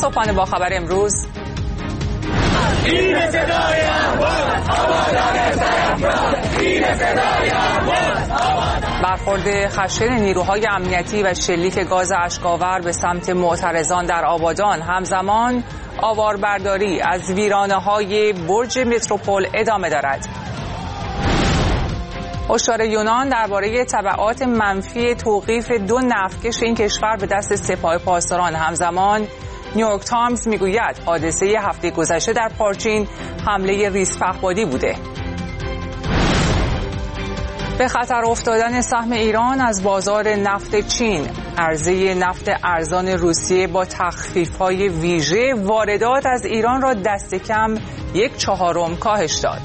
صبحانه با خبر امروز. برخورد خشن نیروهای امنیتی و شلیک گاز اشک‌آور به سمت معترضان در آبادان. همزمان آواربرداری از ویرانه‌های برج متروپول ادامه دارد. هشدار یونان درباره تبعات منفی توقیف 2 نفتکش این کشور به دست سپاه پاسداران. همزمان نیویورک تایمز میگوید حادثه هفته گذشته در پارچین حمله ریزپهپادی بوده. به خطر افتادن سهم ایران از بازار نفت چین. عرضه نفت ارزان روسیه با تخفیف‌های ویژه واردات از ایران را دست کم 1/4 کاهش داد.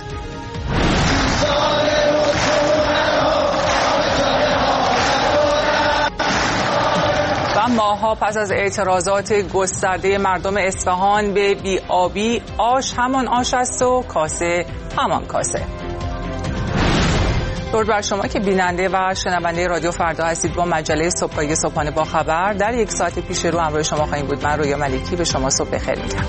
و ماه‌ها پس از اعتراضات گسترده مردم اصفهان به بی‌آبی، آش همان آش است و کاسه همان کاسه. درود بر شما که بیننده و شنونده رادیو فردا هستید. با مجله صبحانه با خبر در 1 ساعت پیش رو همراه شما خواهیم بود. من رویا ملکی به شما صبح بخیر میگم.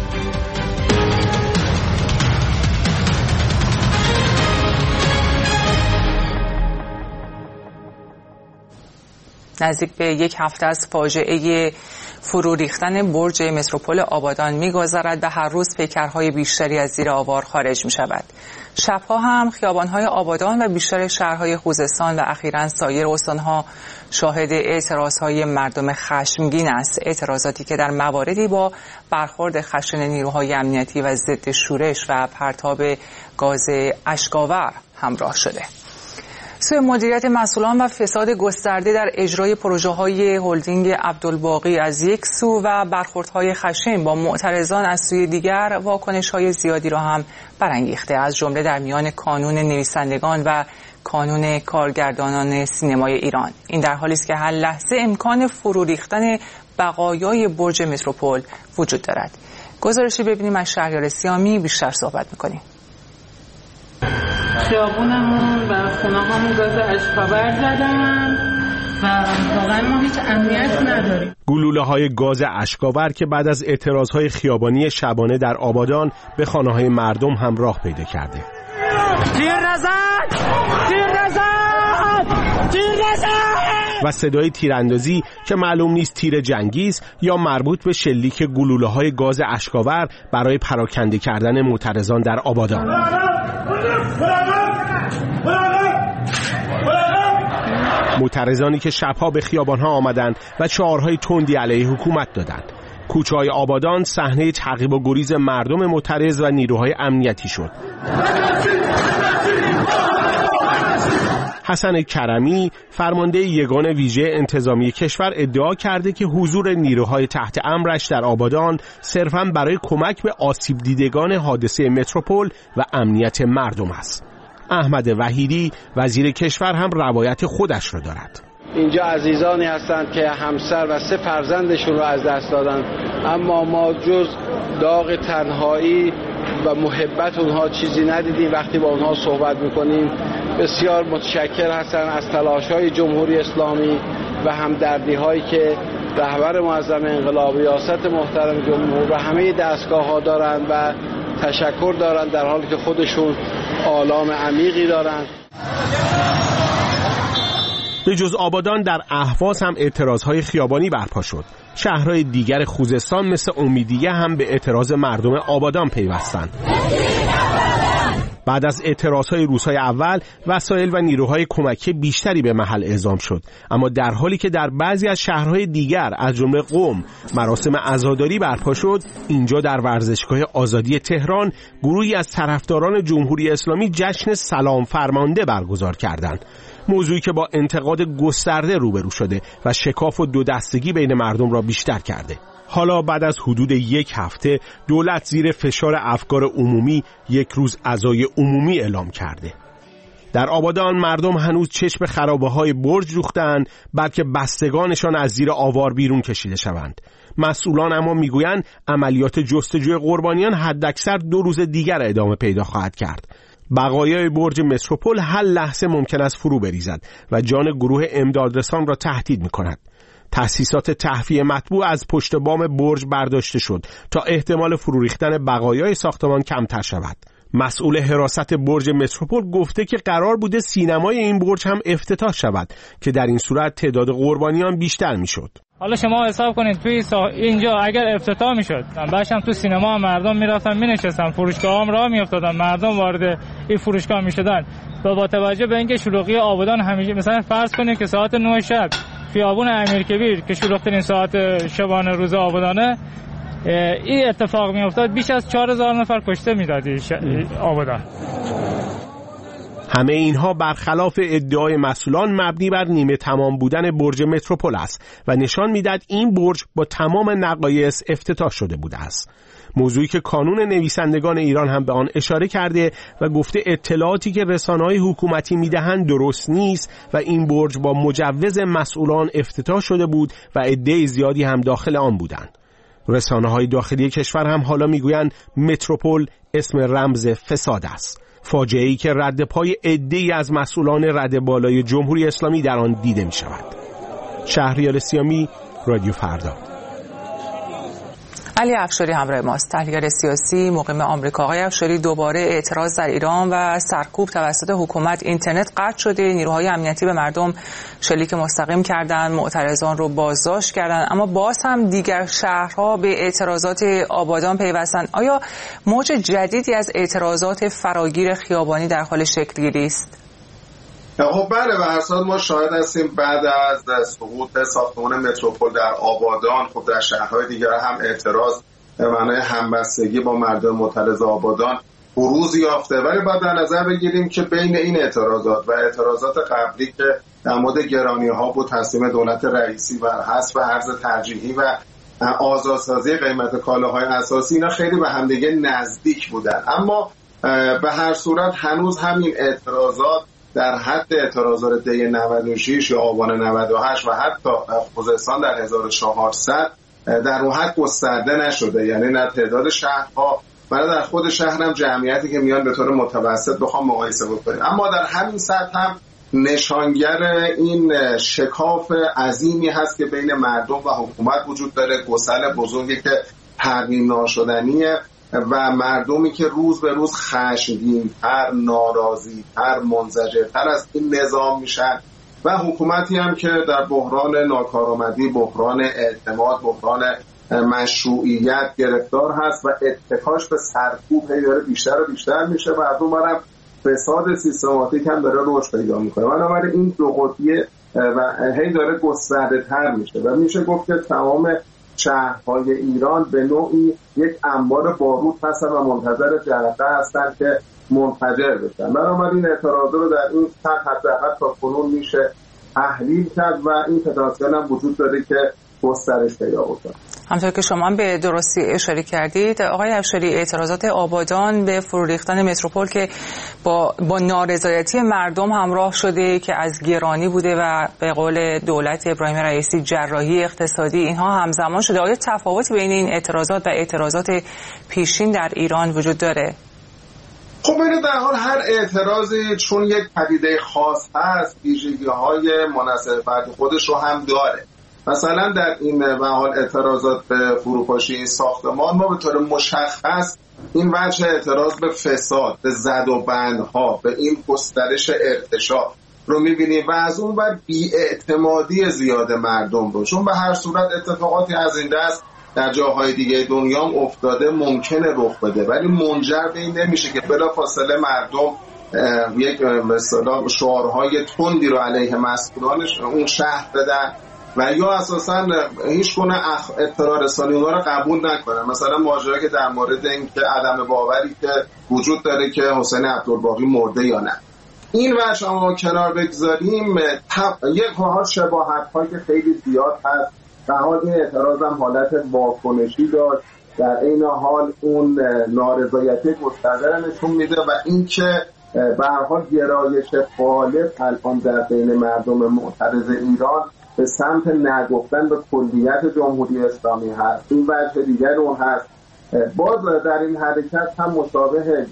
نزدیک به 1 هفته از فاجعه فرو ریختن برج متروپول آبادان می‌گذرد و هر روز پیکرهای بیشتری از زیر آوار خارج می‌شود. شب‌ها هم خیابان‌های آبادان و بیشتر شهرهای خوزستان و اخیراً سایر استان‌ها شاهد اعتراضهای مردم خشمگین است. اعتراضاتی که در مواردی با برخورد خشن نیروهای امنیتی و ضد شورش و پرتاب گاز اشک‌آور همراه شده. سوء مدیریت مسئولان و فساد گسترده در اجرای پروژه‌های هلدینگ عبدالباقی از یک سو و برخوردهای خشن با معترضان از سوی دیگر واکنش‌های زیادی را هم برانگیخته، از جمله در میان کانون نویسندگان و کانون کارگردانان سینمای ایران. این در حالی است که هر لحظه امکان فرو ریختن بقایای برج متروپول وجود دارد. گزارشی ببینیم از شهریار سیامی، بیشتر صحبت می‌کنیم. خیابونمون و خونه‌هامون گاز اشک‌آور زدن و واقعا ما هیچ امنیت نداریم. گلوله‌های گاز اشک‌آور که بعد از اعتراضهای خیابانی شبانه در آبادان به خانه‌های مردم هم راه پیدا کرده. و صدای تیراندازی که معلوم نیست تیر جنگی است یا مربوط به شلیک گلوله‌های گاز اشک‌آور برای پراکنده کردن معترضان در آبادان. معترضانی که شبها به خیابان‌ها آمدند و شعارهای تندی علیه حکومت دادند. کوچه‌های آبادان صحنه تعقیب و گریز مردم معترض و نیروهای امنیتی شد. حسن کرمی، فرمانده یگان ویژه انتظامی کشور، ادعا کرده که حضور نیروهای تحت امرش در آبادان صرفاً برای کمک به آسیب دیدگان حادثه متروپول و امنیت مردم است. احمد وحیدی، وزیر کشور، هم روایت خودش را دارد. اینجا عزیزانی هستند که همسر و 3 فرزندشون را از دست دادن، اما ما جز داغ تنهایی و محبت اونها چیزی ندیدیم. وقتی با اونها صحبت میکنیم بسیار متشکر هستن از تلاش‌های جمهوری اسلامی و همدردی‌هایی که رهبر معظم انقلاب، ریاست محترم جمهور و همه دستگاه‌ها دارند و تشکر دارند، در حالی که خودشون آلام عمیقی دارند. به جز آبادان در اهواز هم اعتراضهای خیابانی برپا شد. شهرهای دیگر خوزستان مثل امیدیه هم به اعتراض مردم آبادان پیوستند. بعد از اعتراضهای روزهای اول وسایل و نیروهای کمکی بیشتری به محل اعزام شد، اما در حالی که در بعضی از شهرهای دیگر از جمله قم مراسم عزاداری برپا شد، اینجا در ورزشگاه آزادی تهران گروهی از طرفداران جمهوری اسلامی جشن سلام فرمانده برگزار کردند. موضوعی که با انتقاد گسترده روبرو شده و شکاف و دو دستگی بین مردم را بیشتر کرده. حالا بعد از حدود 1 هفته دولت زیر فشار افکار عمومی 1 روز عزای عمومی اعلام کرده. در آبادان مردم هنوز چشم خرابه‌های برج دوختند، بلکه بستگانشان از زیر آوار بیرون کشیده شوند. مسئولان اما میگویند عملیات جستجوی قربانیان حداکثر 2 روز دیگر ادامه پیدا خواهد کرد. بقایای برج متروپول هر لحظه ممکن است فرو بریزد و جان گروه امدادرسان را تهدید می‌کند. تأسیسات تهویه مطبوع از پشت بام برج برداشته شد تا احتمال فرو ریختن بقایای ساختمان کمتر شود. مسئول حراست برج متروپول گفته که قرار بوده سینمای این برج هم افتتاح شود که در این صورت تعداد قربانیان بیشتر میشد. حالا شما حساب کنید توی اینجا اگر افتتاح میشد، بعدش تو سینما مردم میرفتن مینشستن، فروشگاه هم راه میافتادن، مردم وارد این فروشگاه میشدن. با توجه به اینکه شلوغی آبادان همیشه، مثلا فرض کنید که ساعت 9 شب خیابون امیرکبیر که شلوغ‌ترین ساعت شبانه روز آبادانه این اتفاق میافتاد، بیش از 4000 نفر کشته میداد آبادان. همه اینها برخلاف ادعای مسئولان مبنی بر نیمه تمام بودن برج متروپول است و نشان میدهد این برج با تمام نقایص افتتاح شده بوده است. موضوعی که کانون نویسندگان ایران هم به آن اشاره کرده و گفته اطلاعاتی که رسانه‌های حکومتی میدهند درست نیست و این برج با مجوز مسئولان افتتاح شده بود و عده زیادی هم داخل آن بودند. رسانه‌های داخلی کشور هم حالا میگویند متروپول اسم رمز فساد است. فاجعه‌ای که رد پای عده‌ای از مسئولان رد بالای جمهوری اسلامی در آن دیده می شود. شهریار سیامی، رادیو فردا. علی افشاری همراه ماست، تحلیلگر سیاسی مقیم آمریکا. آقای افشاری، دوباره اعتراض در ایران و سرکوب توسط حکومت، اینترنت قطع شده، نیروهای امنیتی به مردم شلیک مستقیم کردند، معترضان رو بازداشت کردند، اما باز هم دیگر شهرها به اعتراضات آبادان پیوستند. آیا موج جدیدی از اعتراضات فراگیر خیابانی در حال شکل‌گیری است؟ خب بله، به هر حال ما شاهد هستیم بعد از سقوط ساختمان متروپول در آبادان، خب در شهرهای دیگر هم اعتراض به معنای همبستگی با مردم معترض آبادان بروز یافته. ولی باید در نظر بگیریم که بین این اعتراضات و اعتراضات قبلی که در مورد گرانی‌ها بود، تصمیم دولت رئیسی بر حذف ارز ترجیحی و آزادسازی قیمت کالاهای اساسی، اینا خیلی به همدیگه نزدیک بودن. اما به هر صورت هنوز همین اعتراضات در حد اعتراضات دی 96 یا آبان 98 و حتی خوزستان در 1400 در اون حد گسترده نشده. یعنی نه تعداد شهرها و نه در خود شهر هم جمعیتی که میان به طور متوسط بخوام مقایسه بکنیم. اما در همین سطح هم نشانگر این شکاف عظیمی هست که بین مردم و حکومت وجود داره، گسل بزرگی که ترمیم ناشدنیه و مردمی که روز به روز خشمگین‌تر، ناراضی‌تر، منزجرتر از این نظام میشن و حکومتی هم که در بحران ناکارآمدی، بحران اعتماد، بحران مشروعیت گرفتار هست و اتکاش به سرکوب داره بیشتر و بیشتر میشه و از اون برم فساد سیستماتیک هم داره رشد پیدا میکنه. بنابراین این دو قطبیه و هی داره گسترده‌تر میشه و میشه گفت که تمام شهرهای ایران به نوعی یک انبار بارود هستن و منتظر جرقه هستن که منفجر بشن. بنابراین اعتراضات رو در این سطح حداقل تا کنون میشه تحلیل کرد و این پتانسیل هم وجود داره که گسترش پیدا بکنه. همونطور که شما به درستی اشاره کردید آقای افشاری، اعتراضات آبادان به فرو ریختن متروپول که با نارضایتی مردم همراه شده که از گرانی بوده و به قول دولت ابراهیم رئیسی جراحی اقتصادی، اینها همزمان شده. آیا تفاوتی بین این اعتراضات و اعتراضات پیشین در ایران وجود داره؟ خب ببینید، در حال هر اعتراضی چون یک پدیده خاص هست ویژگی‌های منحصر فرد خودش رو هم داره. مثلا در این حال اعتراضات به فروپاشی این ساختمان ما به طور مشخص این وجه اعتراض به فساد، به زد و بندها، به این گسترش ارتشاء رو می‌بینیم و از اون بر بی‌اعتمادی زیاد مردم رو، چون به هر صورت اتفاقاتی از این دست در جاهای دیگه دنیا هم افتاده ممکنه رخ بده، ولی منجر به این نمیشه که بلافاصله مردم یک مثلا شعارهای تندی رو علیه مسئولانش اون شهر بدن و یا اساسا هیچ گونه اطلاع رسانی اونها رو قبول نکنن. مثلا ماجرا که در مورد اینکه عدم باوری که وجود داره که حسین عبدالباقی مرده یا نه، این وجه ما کنار بگذاریم، یک حال شباهت هایی که خیلی زیاد هست. در حال این اعتراض هم حالت واکنشی داشت، در این حال اون نارضایتی گسترده نشون میده و اینکه به هر حال گرایش غالب الان در بین مردم معترض ایران به سمت نگفتن به کلیت جمهوری اسلامی هست. این وجه دیگر اون هست. باز در این حرکت هم مشابه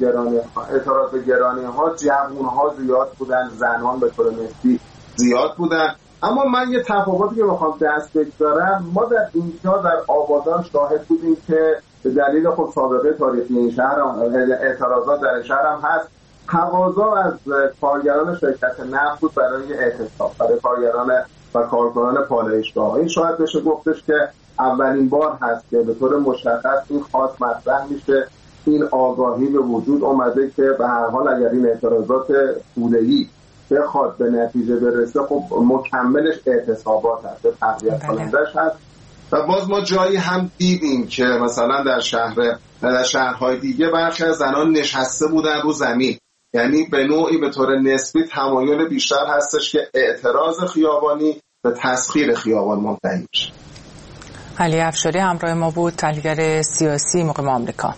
اعتراض به گرانی ها جوان ها زیاد بودن، زنان به طور نسبی زیاد بودن. اما من یه تفاوتی که میخوام دست بگذارم، ما در اینجا در آبادان شاهد بودیم که به دلیل خود سابقه تاریخی این شهر اعتراضات در این شهر هم هست، تقاضا از کارگران شرکت نفت بود برای اعتصاب، برای کارگران و کارکنان پالایشگاه. این شاید بشه گفتش که اولین بار هست که به طور مشخص این خواست مطرح میشه، این آگاهی به وجود اومده که به هر حال اگر این اعتراضات پوله‌ای بخواد به نتیجه برسه، خب مکملش اعتصابات هست، تقویت کنندش هست. و باز ما جایی هم دیدیم که مثلا در شهرهای دیگه برخی از زنان نشسته بودن رو زمین، یعنی به نوعی به طور نسبی تمایل بیشتر هستش که اعتراض خیابانی به تسخیر خیابان منتهی بشه. علی افشاری همراه ما بود، تحلیلگر سیاسی مقیم آمریکا.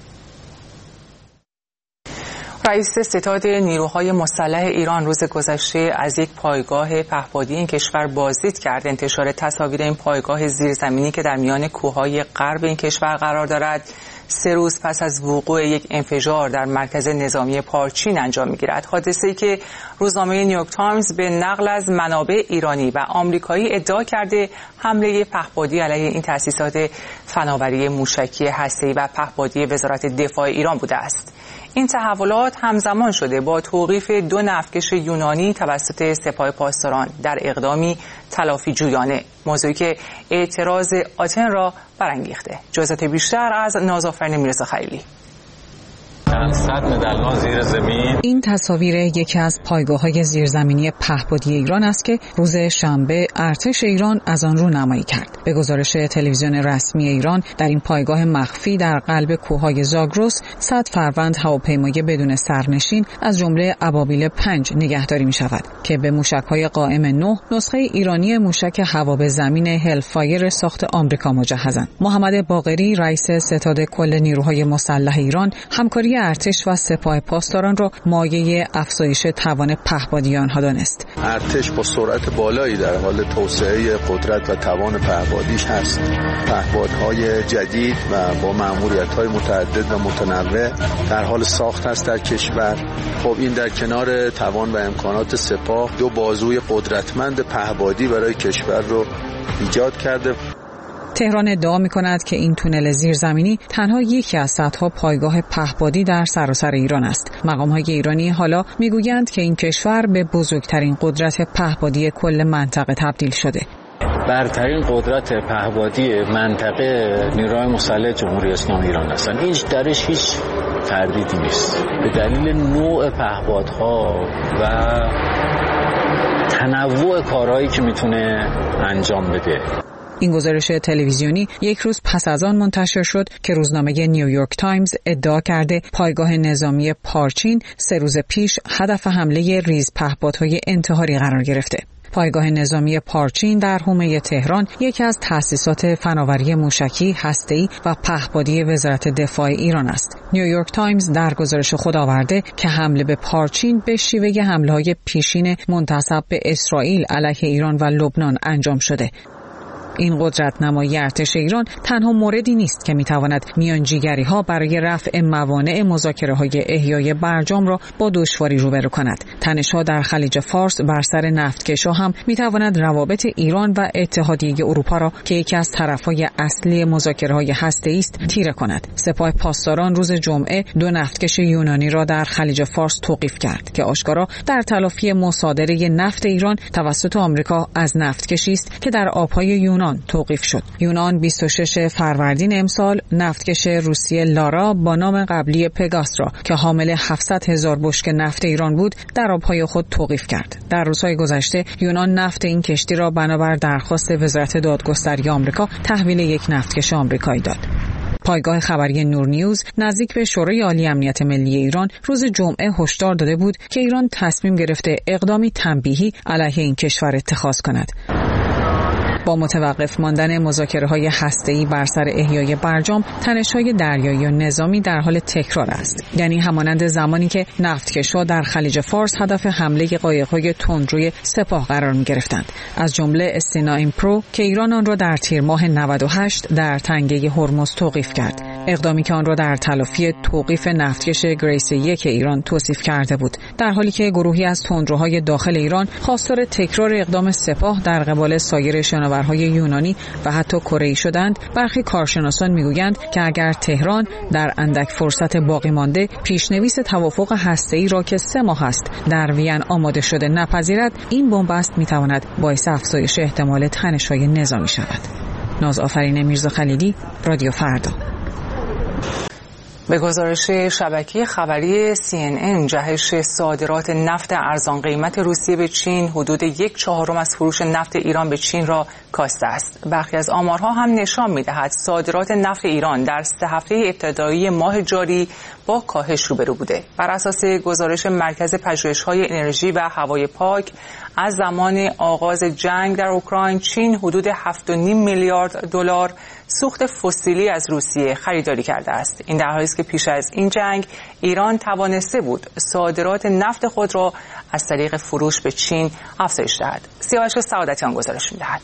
رئیس ستاد نیروهای مسلح ایران روز گذشته از یک پایگاه پهپادی این کشور بازدید کرد. انتشار تصاویر این پایگاه زیرزمینی که در میان کوههای غرب این کشور قرار دارد 3 روز پس از وقوع یک انفجار در مرکز نظامی پارچین انجام می‌گیرد. حادثه‌ای که روزنامه نیویورک تایمز به نقل از منابع ایرانی و آمریکایی ادعا کرده حمله پهپادی علیه این تأسیسات فناوری موشکی هسته‌ای و پهپادی وزارت دفاع ایران بوده است. این تحولات همزمان شده با توقیف 2 نفتکش یونانی توسط سپاه پاسداران در اقدامی تلافی جویانه، موضوعی که اعتراض آتن را برانگیخته. جزئیات بیشتر از نازآفرین میرزا خلیلی. زیر زمین. این تصاویر یکی از پایگاه‌های زیرزمینی پهپادی ایران است که روز شنبه ارتش ایران از آن رونمایی کرد. به گزارش تلویزیون رسمی ایران، در این پایگاه مخفی در قلب کوههای زاگرس 100 فروند هواپیمای بدون سرنشین از جمله ابابیل 5 نگهداری می‌شود که به موشک‌های قائم 9 نسخه ایرانی موشک هوابزمین هلفایر ساخت آمریکا مجهزند. محمد باقری رئیس ستاد کل نیروهای مسلح ایران همکاری ارتش و سپاه پاسداران را مایه افزایش توان پهپادی آنها دانست. ارتش با سرعت بالایی در حال توسعه قدرت و توان پهپادیش هست. پهپادهای جدید و با مأموریت‌های متعدد و متنوع در حال ساخت است در کشور. خب این در کنار توان و امکانات سپاه 2 بازوی قدرتمند پهپادی برای کشور رو ایجاد کرده. تهران ادعا می‌کند که این تونل زیرزمینی تنها یکی از صدها پایگاه پهپادی در سراسر ایران است. مقام‌های ایرانی حالا می‌گویند که این کشور به بزرگترین قدرت پهپادی کل منطقه تبدیل شده. برترین قدرت پهپادی منطقه نیروهای مسلح جمهوری اسلامی ایران هستند. این درش هیچ تردیدی نیست. به دلیل نوع پهپادها و تنوع کارهایی که میتونه انجام بده. این گزارش تلویزیونی یک روز پس از آن منتشر شد که روزنامه نیویورک تایمز ادعا کرده پایگاه نظامی پارچین 3 روز پیش هدف حمله ریز پهپادهای انتحاری قرار گرفته. پایگاه نظامی پارچین در حومه تهران یکی از تأسیسات فناوری موشکی هسته‌ای و پهپادی وزارت دفاع ایران است. نیویورک تایمز در گزارش خود آورده که حمله به پارچین به شیوه حمله‌های پیشین منتسب به اسرائیل علیه ایران و لبنان انجام شده. این قدرت نمایی ارتش ایران تنها موردی نیست که میتواند میانجیگری‌ها برای رفع موانع مذاکره‌های احیای برجام را با دشواری روبرو کند. تنش‌ها در خلیج فارس بر سر نفتکش‌ها هم میتواند روابط ایران و اتحادیه اروپا را که یکی از طرف‌های اصلی مذاکره‌های هسته‌ای است تیره کند. سپاه پاسداران روز جمعه 2 نفتکش یونانی را در خلیج فارس توقیف کرد که آشکارا در تلافی مصادره نفت ایران توسط آمریکا از نفتکشی است که در آب‌های یونان توقیف شد. یونان 26 فروردین امسال نفتکش روسیه لارا با نام قبلی پگاس را که حامل 700,000 بشکه نفت ایران بود در آبهای خود توقیف کرد. در روزهای گذشته یونان نفت این کشتی را بنابر درخواست وزارت دادگستری آمریکا تحویل یک نفتکش آمریکایی داد. پایگاه خبری نور نیوز نزدیک به شورای عالی امنیت ملی ایران روز جمعه هشدار داده بود که ایران تصمیم گرفته اقدامی تنبیهی علیه این کشور اتخاذ کند. با متوقف ماندن مذاکره‌های هسته‌ای بر سر احیای برجام، تنش‌های دریایی و نظامی در حال تکرار است. یعنی همانند زمانی که نفتکش‌ها در خلیج فارس هدف حمله قایق‌های تندروی سپاه قرار می‌گرفتند، از جمله استنا ایمپرو که ایران آن را در تیر ماه 98 در تنگه هرمز توقیف کرد. اقدامی که آن را در تلافی توقیف نفتکش گریس 1 ایران توصیف کرده بود، در حالی که گروهی از تندروهای داخل ایران خواستار تکرار اقدام سپاه در قبال سایر شناورهای یونانی و حتی کره‌ای شدند. برخی کارشناسان میگویند که اگر تهران در اندک فرصت باقی مانده پیشنویس توافق هسته‌ای را که 3 ماه است در وین آماده شده نپذیرد، این بنبست میتواند باعث افزایش احتمال تنش‌های نظامی شود. نازآفرین میرزا خلیلی، رادیو فردا. به گزارش شبکه خبری CNN، جهش صادرات نفت ارزان قیمت روسیه به چین حدود 1/4 از فروش نفت ایران به چین را کاسته است. برخی از آمارها هم نشان می‌دهد صادرات نفت ایران در 3 هفته ابتدایی ماه جاری با کاهش روبرو بوده. بر اساس گزارش مرکز پژوهش‌های انرژی و هوای پاک، از زمان آغاز جنگ در اوکراین چین حدود 7.5 میلیارد دلار سوخت فسیلی از روسیه خریداری کرده است. این در حالی است که پیش از این جنگ ایران توانسته بود صادرات نفت خود را از طریق فروش به چین افزایش دهد. سیاوش سعادتیان گزارش می‌دهد.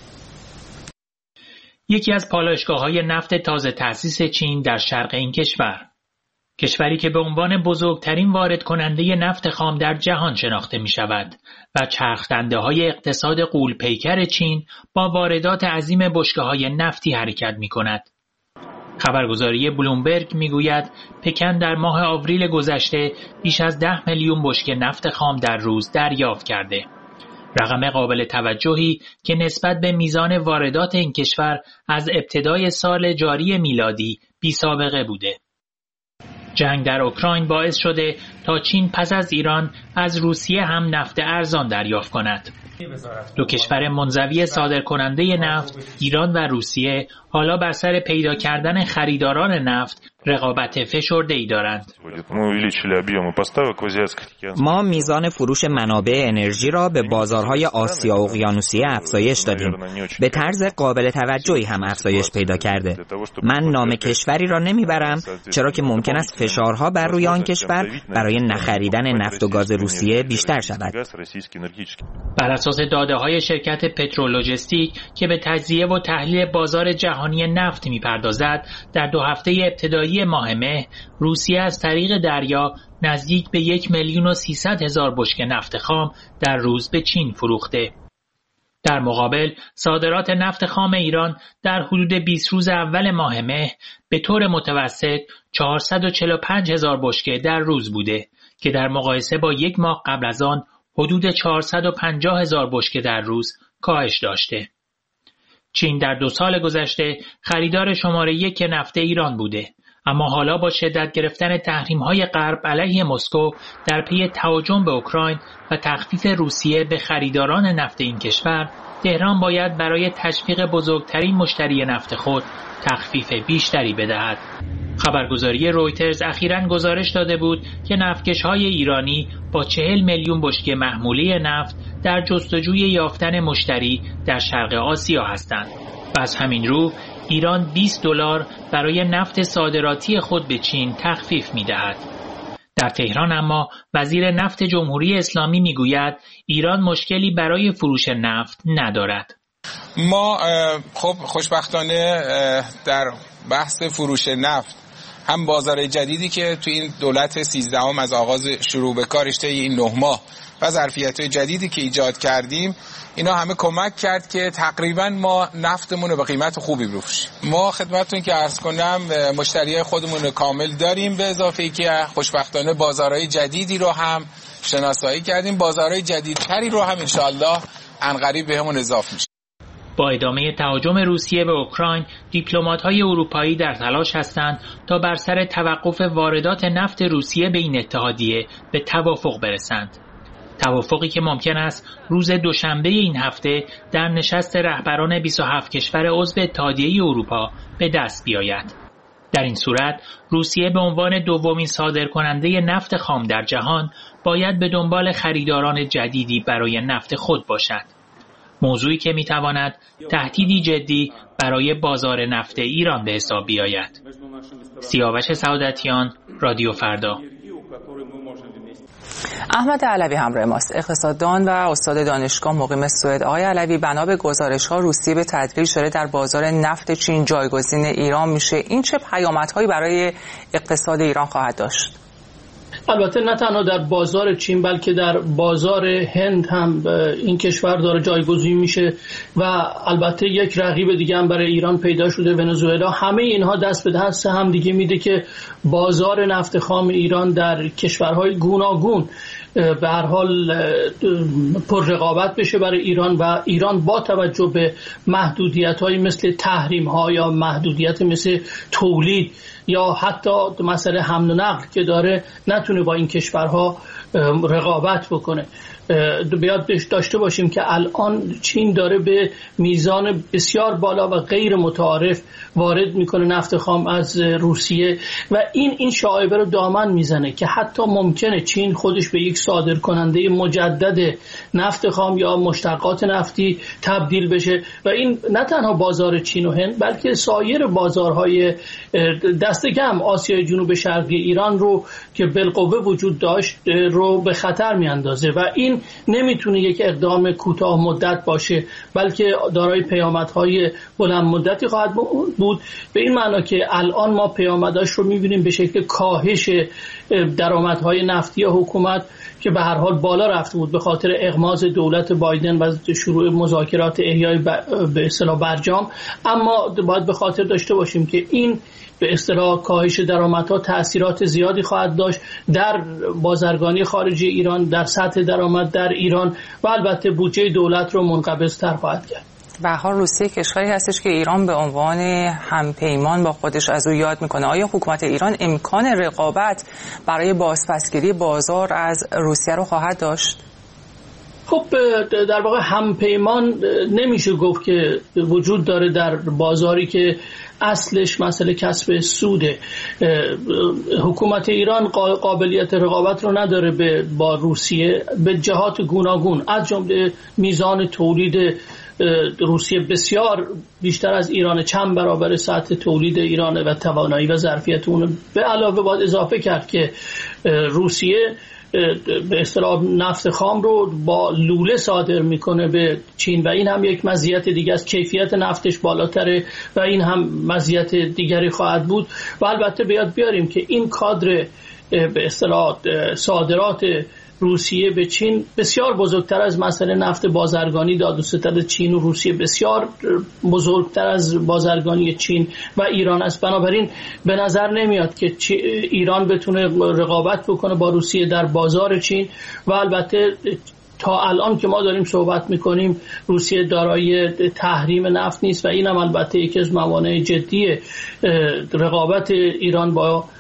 یکی از پالایشگاه‌های نفت تازه تأسیس چین در شرق این کشوری که به عنوان بزرگترین وارد کننده نفت خام در جهان شناخته می شود و چرخ‌دنده‌های اقتصاد غول‌پیکر چین با واردات عظیم بشکه‌های نفتی حرکت می کند. خبرگزاری بلومبرگ می گوید پکن در ماه آوریل گذشته بیش از 10 میلیون بشکه نفت خام در روز دریافت کرده. رقم قابل توجهی که نسبت به میزان واردات این کشور از ابتدای سال جاری میلادی بی سابقه بوده. جنگ در اوکراین باعث شده تا چین پس از ایران از روسیه هم نفت ارزان دریافت کند. 2 کشور منزوی صادرکننده نفت، ایران و روسیه، حالا بر سر پیدا کردن خریداران نفت رقابت فشرده‌ای دارند. ما میزان فروش منابع انرژی را به بازارهای آسیا و اقیانوسیه افزایش دادیم. به طرز قابل توجهی هم افزایش پیدا کرده. من نام کشوری را نمیبرم چرا که ممکن است فشارها بر روی آن کشور برای نخریدن نفت و گاز روسیه بیشتر شود. بر اساس داده‌های شرکت پترولوژیستیک که به تجزیه و تحلیل بازار جهانی نفت می‌پردازد، در 2 هفته ابتدایی ماه مه روسیه از طریق دریا نزدیک به 1,300,000 بشکه نفت خام در روز به چین فروخته. در مقابل صادرات نفت خام ایران در حدود 20 روز اول ماه مه به طور متوسط 445,000 بشکه در روز بوده که در مقایسه با 1 ماه قبل از آن حدود 450,000 بشکه در روز کاهش داشته. چین در 2 سال گذشته خریدار شماره 1 نفت ایران بوده، اما حالا با شدت گرفتن تحریم‌های غرب علیه مسکو در پی تهاجم به اوکراین و تخفیف روسیه به خریداران نفت این کشور، تهران باید برای تشویق بزرگترین مشتری نفت خود تخفیف بیشتری بدهد. خبرگزاری رویترز اخیراً گزارش داده بود که نفتکش‌های ایرانی با 40 میلیون بشکه محموله نفت در جستجوی یافتن مشتری در شرق آسیا هستند. و از همین رو ایران $20 برای نفت صادراتی خود به چین تخفیف می‌دهد. در تهران اما وزیر نفت جمهوری اسلامی می‌گوید ایران مشکلی برای فروش نفت ندارد. ما خب خوشبختانه در بحث فروش نفت هم بازار جدیدی که تو این دولت 13 از آغاز شروع به کارش طی این 9 ماه و ظرفیت‌های جدیدی که ایجاد کردیم، اینا همه کمک کرد که تقریبا ما نفتمون رو به قیمت خوبی بفروشیم. ما خدمتتون که عرض کنم مشتریای خودمون رو کامل داریم، به اضافه ای که خوشبختانه بازارهای جدیدی رو هم شناسایی کردیم. بازارهای جدیدتری رو هم انشالله عنقریب بهمون اضافه میشه. با ادامه تهاجم روسیه به اوکراین، دیپلمات‌های اروپایی در تلاش هستند تا بر سر توقف واردات نفت روسیه به این اتحادیه به توافق برسند. توافقی که ممکن است روز دوشنبه این هفته در نشست رهبران 27 کشور عضو اتحادیه اروپا به دست بیاید. در این صورت روسیه به عنوان دومین صادرکننده نفت خام در جهان باید به دنبال خریداران جدیدی برای نفت خود باشد. موضوعی که میتواند تهدیدی جدی برای بازار نفت ایران به حساب بیاید. سیاوش سعادتیان، رادیو فردا. احمد علوی همراه ماست، اقتصاددان و استاد دانشگاه مقیم سوئد. آقای علوی، بنا به گزارش‌ها روسیه به تدریج داره در بازار نفت چین جایگزین ایران میشه. این چه پیامدهایی برای اقتصاد ایران خواهد داشت؟ البته نه تنها در بازار چین بلکه در بازار هند هم این کشور داره جایگزین میشه و البته یک رقیب دیگه هم برای ایران پیدا شده، ونزوئلا. همه اینها دست به دست هم دیگه میده که بازار نفت خام ایران در کشورهای گوناگون به هر حال پر رقابت بشه برای ایران و ایران با توجه به محدودیت‌های مثل تحریم‌ها یا محدودیت مثل تولید یا حتی مسئله حمل و نقل که داره نتونه با این کشورها رقابت بکنه. باید داشته باشیم که الان چین داره به میزان بسیار بالا و غیر متعارف وارد میکنه نفت خام از روسیه و این شایبه رو دامن میزنه که حتی ممکنه چین خودش به یک صادرکننده مجدد نفت خام یا مشتقات نفتی تبدیل بشه و این نه تنها بازار چین و هند بلکه سایر بازارهای دست کم آسیای جنوب شرقی ایران رو که بالقوه وجود داشت رو به خطر میاندازه و این نمیتونه یک اقدام کوتاه مدت باشه بلکه دارای پیامدهای بلند مدتی خواهد بود، به این معنا که الان ما پیامداش رو میبینیم به شکل کاهش درآمدهای نفتی حکومت که به هر حال بالا رفته بود به خاطر اغماض دولت بایدن و شروع مذاکرات احیای به اصطلاح برجام. اما باید به خاطر داشته باشیم که این به اصطلاح کاهش درآمدها تأثیرات زیادی خواهد داشت در بازرگانی خارجی ایران، در سطح درآمد در ایران و البته بودجه دولت رو منقبض‌تر خواهد کرد. به هر حال روسیه کشوری هستش که ایران به عنوان همپیمان با خودش از او یاد میکنه. آیا حکومت ایران امکان رقابت برای بازپسگیری بازار از روسیه رو خواهد داشت؟ خب در واقع همپیمان نمیشه گفت که وجود داره در بازاری که اصلش مسئله کسب سوده. حکومت ایران قابلیت رقابت رو نداره با روسیه به جهات گوناگون، از جمله میزان تولید روسیه بسیار بیشتر از ایران، چند برابر سطح تولید ایران و توانایی و ظرفیت اون. به علاوه باید اضافه کرد که روسیه به اصطلاح نفت خام رو با لوله صادر میکنه به چین و این هم یک مزیت دیگه از کیفیت نفتش بالاتره و این هم مزیت دیگری خواهد بود. و البته بیاریم که این کادر به اصطلاح صادرات روسیه به چین بسیار بزرگتر از مسئله نفت بازرگانی داد و ستد چین و روسیه بسیار بزرگتر از بازرگانی چین و ایران است. بنابراین به نظر نمیاد که ایران بتونه رقابت بکنه با روسیه در بازار چین و البته تا الان که ما داریم صحبت میکنیم روسیه دارای تحریم نفت نیست و این هم البته یکی از موانع جدی رقابت ایران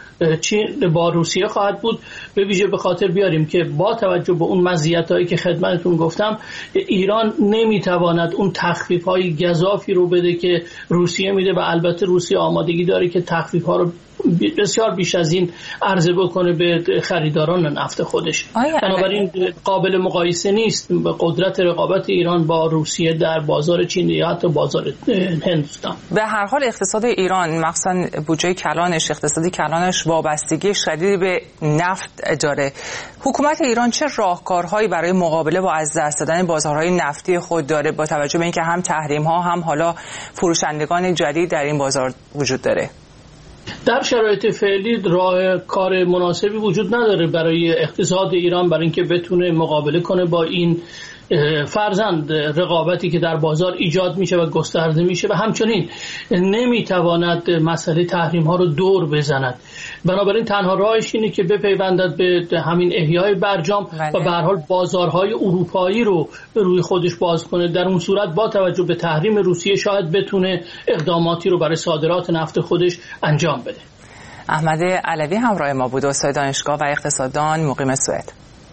با روسیه خواهد بود. به ویژه به خاطر بیاریم که با توجه به اون مزیتایی که خدمتتون گفتم ایران نمیتواند اون تخفیف‌های گزافی رو بده که روسیه میده و البته روسیه آمادگی داره که تخفیف‌ها رو بسیار بیش از این عرضه بکنه به خریداران نفت خودش. بنابراین قابل مقایسه نیست قدرت رقابت ایران با روسیه در بازار چین یا حتی بازار هندوستان. به هر حال اقتصاد ایران مخصوصا بودجه کلانش، اقتصادی کلانش وابستگی شدیدی به نفت داره. حکومت ایران چه راهکارهایی برای مقابله با از دست دادن بازارهای نفتی خود داره با توجه به اینکه هم تحریم‌ها هم حالا فروشندگان جدید در این بازار وجود داره؟ در شرایط فعلی راه کار مناسبی وجود نداره برای اقتصاد ایران برای اینکه بتونه مقابله کنه با این فرزند رقابتی که در بازار ایجاد میشه و گسترده میشه و همچنین نمیتواند مسئله تحریم ها رو دور بزند. بنابراین تنها راهش اینه که بپیوندد به همین احیای برجام و به هر حال بازارهای اروپایی رو روی خودش باز کنه. در اون صورت با توجه به تحریم روسیه شاید بتونه اقداماتی رو برای صادرات نفت خودش انجام بده. احمد علوی همراه ما بود، استاد دانشگاه و اقتصاددان مقیم سوئد.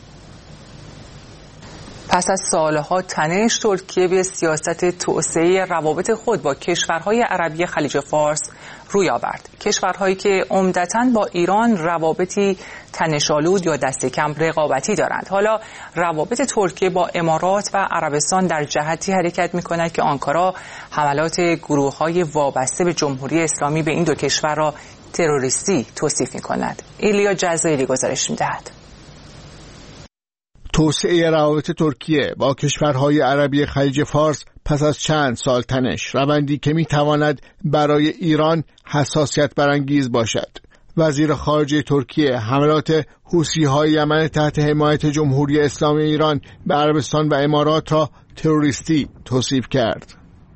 پس از سالها تنش ترکیه به سیاست توسعه روابط خود با کشورهای عربی خلیج فارس روی آورد. کشورهایی که عمدتاً با ایران روابطی تنش‌آلود یا دست کم رقابتی دارند. حالا روابط ترکیه با امارات و عربستان در جهتی حرکت می‌کند که آنکارا حملات گروه‌های وابسته به جمهوری اسلامی به این دو کشور را تروریستی توصیف می‌کند. ایلیا جزایری گزارش می‌دهد. توسعه روابط ترکیه با کشورهای عربی خلیج فارس پس از چند سال تنش، روندی که میتواند برای ایران حساسیت برانگیز باشد. وزیر خارجه ترکیه حملات حوثی‌های یمن تحت حمایت جمهوری اسلامی ایران به عربستان و امارات را تروریستی توصیف کرد.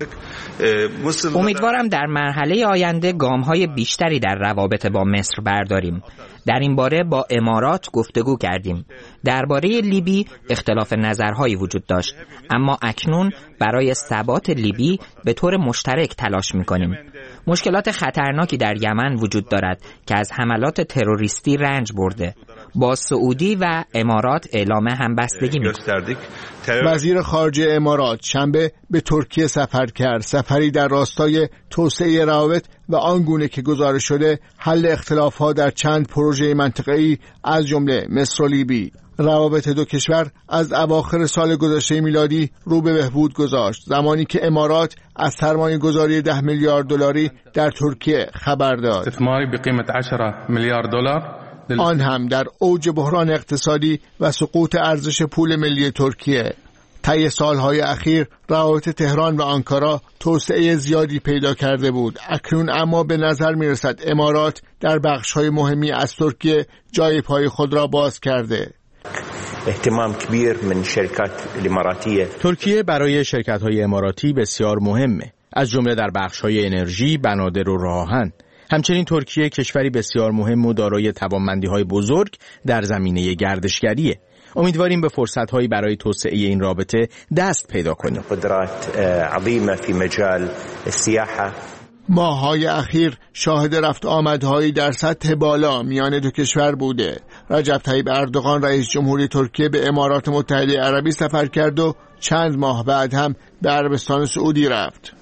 امیدوارم در مرحله آینده گام‌های بیشتری در روابط با مصر برداریم. در این باره با امارات گفتگو کردیم. درباره لیبی اختلاف نظرهایی وجود داشت، اما اکنون برای ثبات لیبی به طور مشترک تلاش می‌کنیم. مشکلات خطرناکی در یمن وجود دارد که از حملات تروریستی رنج برده. با سعودی و امارات اعلام همبستگی می‌کنیم. وزیر خارجه امارات شنبه به ترکیه سفر کرد، سفری در راستای توسعه روابط و آنگونه که گزارش شده حل اختلافات در چند پروژه منطقه‌ای از جمله مصر و لیبی. روابط دو کشور از اواخر سال گذشته میلادی رو به بهبود گذاشت، زمانی که امارات از سرمایه‌گذاری 10 میلیارد دلاری در ترکیه خبر داد. استثماری به قیمت 10 میلیارد دلار، آن هم در اوج بحران اقتصادی و سقوط ارزش پول ملی ترکیه. طی سالهای اخیر روابط تهران و آنکارا توسعه زیادی پیدا کرده بود. اکنون اما به نظر میرسد امارات در بخش‌های مهمی از ترکیه جای پای خود را باز کرده. اهتمام کبیر من شرکات الاماراتیه. ترکیه برای شرکت‌های اماراتی بسیار مهمه، از جمله در بخش‌های انرژی، بنادر و راه آهن. همچنین ترکیه کشوری بسیار مهم و دارای توانمندی‌های بزرگ در زمینه گردشگریه. امیدواریم به فرصت‌هایی برای توسعه این رابطه دست پیدا کنیم. قدرات عظیمه فی مجال السیاحه. ماه‌های اخیر شاهد رفت آمدهایی در سطح بالا میان دو کشور بوده. رجب طیب اردوغان رئیس جمهوری ترکیه به امارات متحده عربی سفر کرد و چند ماه بعد هم به عربستان سعودی رفت.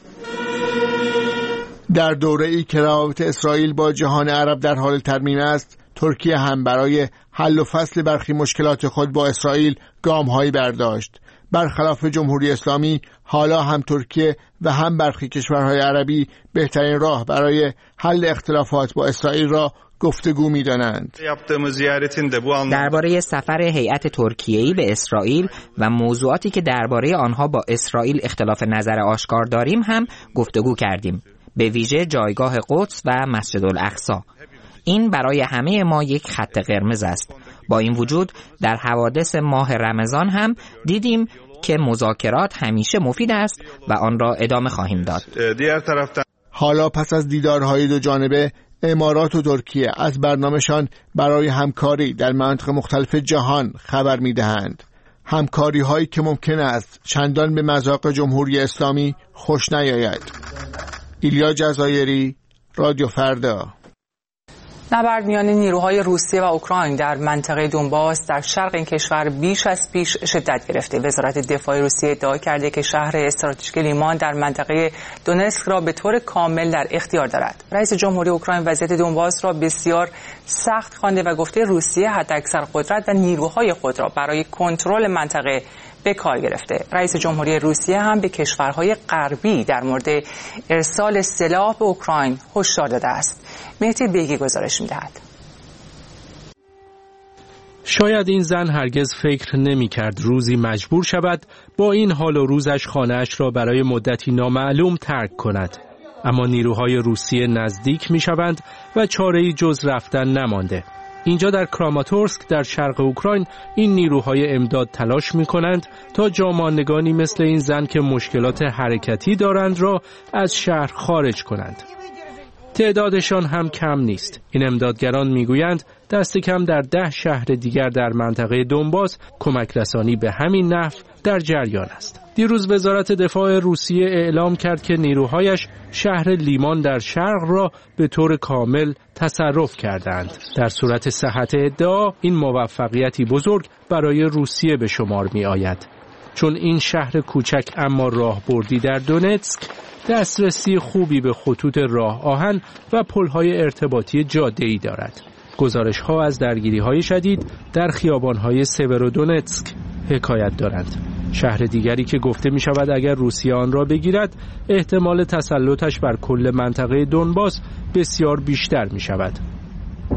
در دوره‌ای که روابط اسرائیل با جهان عرب در حال ترمیم است، ترکیه هم برای حل و فصل برخی مشکلات خود با اسرائیل گام‌هایی برداشت. برخلاف جمهوری اسلامی، حالا هم ترکیه و هم برخی کشورهای عربی بهترین راه برای حل اختلافات با اسرائیل را گفتگو می‌دانند. درباره سفر هیئت ترکیه‌ای به اسرائیل و موضوعاتی که درباره آنها با اسرائیل اختلاف نظر آشکار داریم هم گفتگو کردیم، به ویژه جایگاه قدس و مسجد الاقصی. این برای همه ما یک خط قرمز است. با این وجود در حوادث ماه رمضان هم دیدیم که مذاکرات همیشه مفید است و آن را ادامه خواهیم داد. حالا پس از دیدارهای دو جانبه، امارات و ترکیه از برنامه‌شان برای همکاری در مناطق مختلف جهان خبر می‌دهند. همکاری هایی که ممکن است چندان به مذاق جمهوری اسلامی خوش نیاید. ایلیا جزایری، رادیو فردا. نبرد میان نیروهای روسیه و اوکراین در منطقه دونباس در شرق این کشور بیش از پیش شدت گرفته. وزارت دفاع روسیه ادعا کرده که شهر استراتژیک لیمان در منطقه دونتسک را به طور کامل در اختیار دارد. رئیس جمهوری اوکراین وضعیت دونباس را بسیار سخت خوانده و گفته روسیه حداکثر قدرت و نیروهای خود را برای کنترل منطقه به کار گرفته. رئیس جمهوری روسیه هم به کشورهای غربی در مورد ارسال سلاح به اوکراین هشدار داده است. مهدی بیگی گزارش می‌دهد. شاید این زن هرگز فکر نمی‌کرد روزی مجبور شود با این حال و روزش خانه‌اش را برای مدتی نامعلوم ترک کند. اما نیروهای روسیه نزدیک می‌شوند و چاره‌ای جز رفتن نمانده. اینجا در کراماتورسک در شرق اوکراین این نیروهای امداد تلاش می‌کنند تا جاماندگانی مثل این زن که مشکلات حرکتی دارند را از شهر خارج کنند. تعدادشان هم کم نیست. این امدادگران میگویند دست کم در 10 شهر دیگر در منطقه دونباس کمک رسانی به همین نحو در جریان است. دیروز وزارت دفاع روسیه اعلام کرد که نیروهایش شهر لیمان در شرق را به طور کامل تصرف کردند. در صورت صحت ادعا این موفقیتی بزرگ برای روسیه به شمار می آید، چون این شهر کوچک اما راهبردی در دونتسک دسترسی خوبی به خطوط راه آهن و پل‌های ارتباطی جاده‌ای دارد. گزارش‌ها از درگیری‌های شدید در خیابان‌های سورودونتسک حکایت دارند. شهر دیگری که گفته می‌شود اگر روسیه آن را بگیرد احتمال تسلطش بر کل منطقه دونباس بسیار بیشتر می‌شود.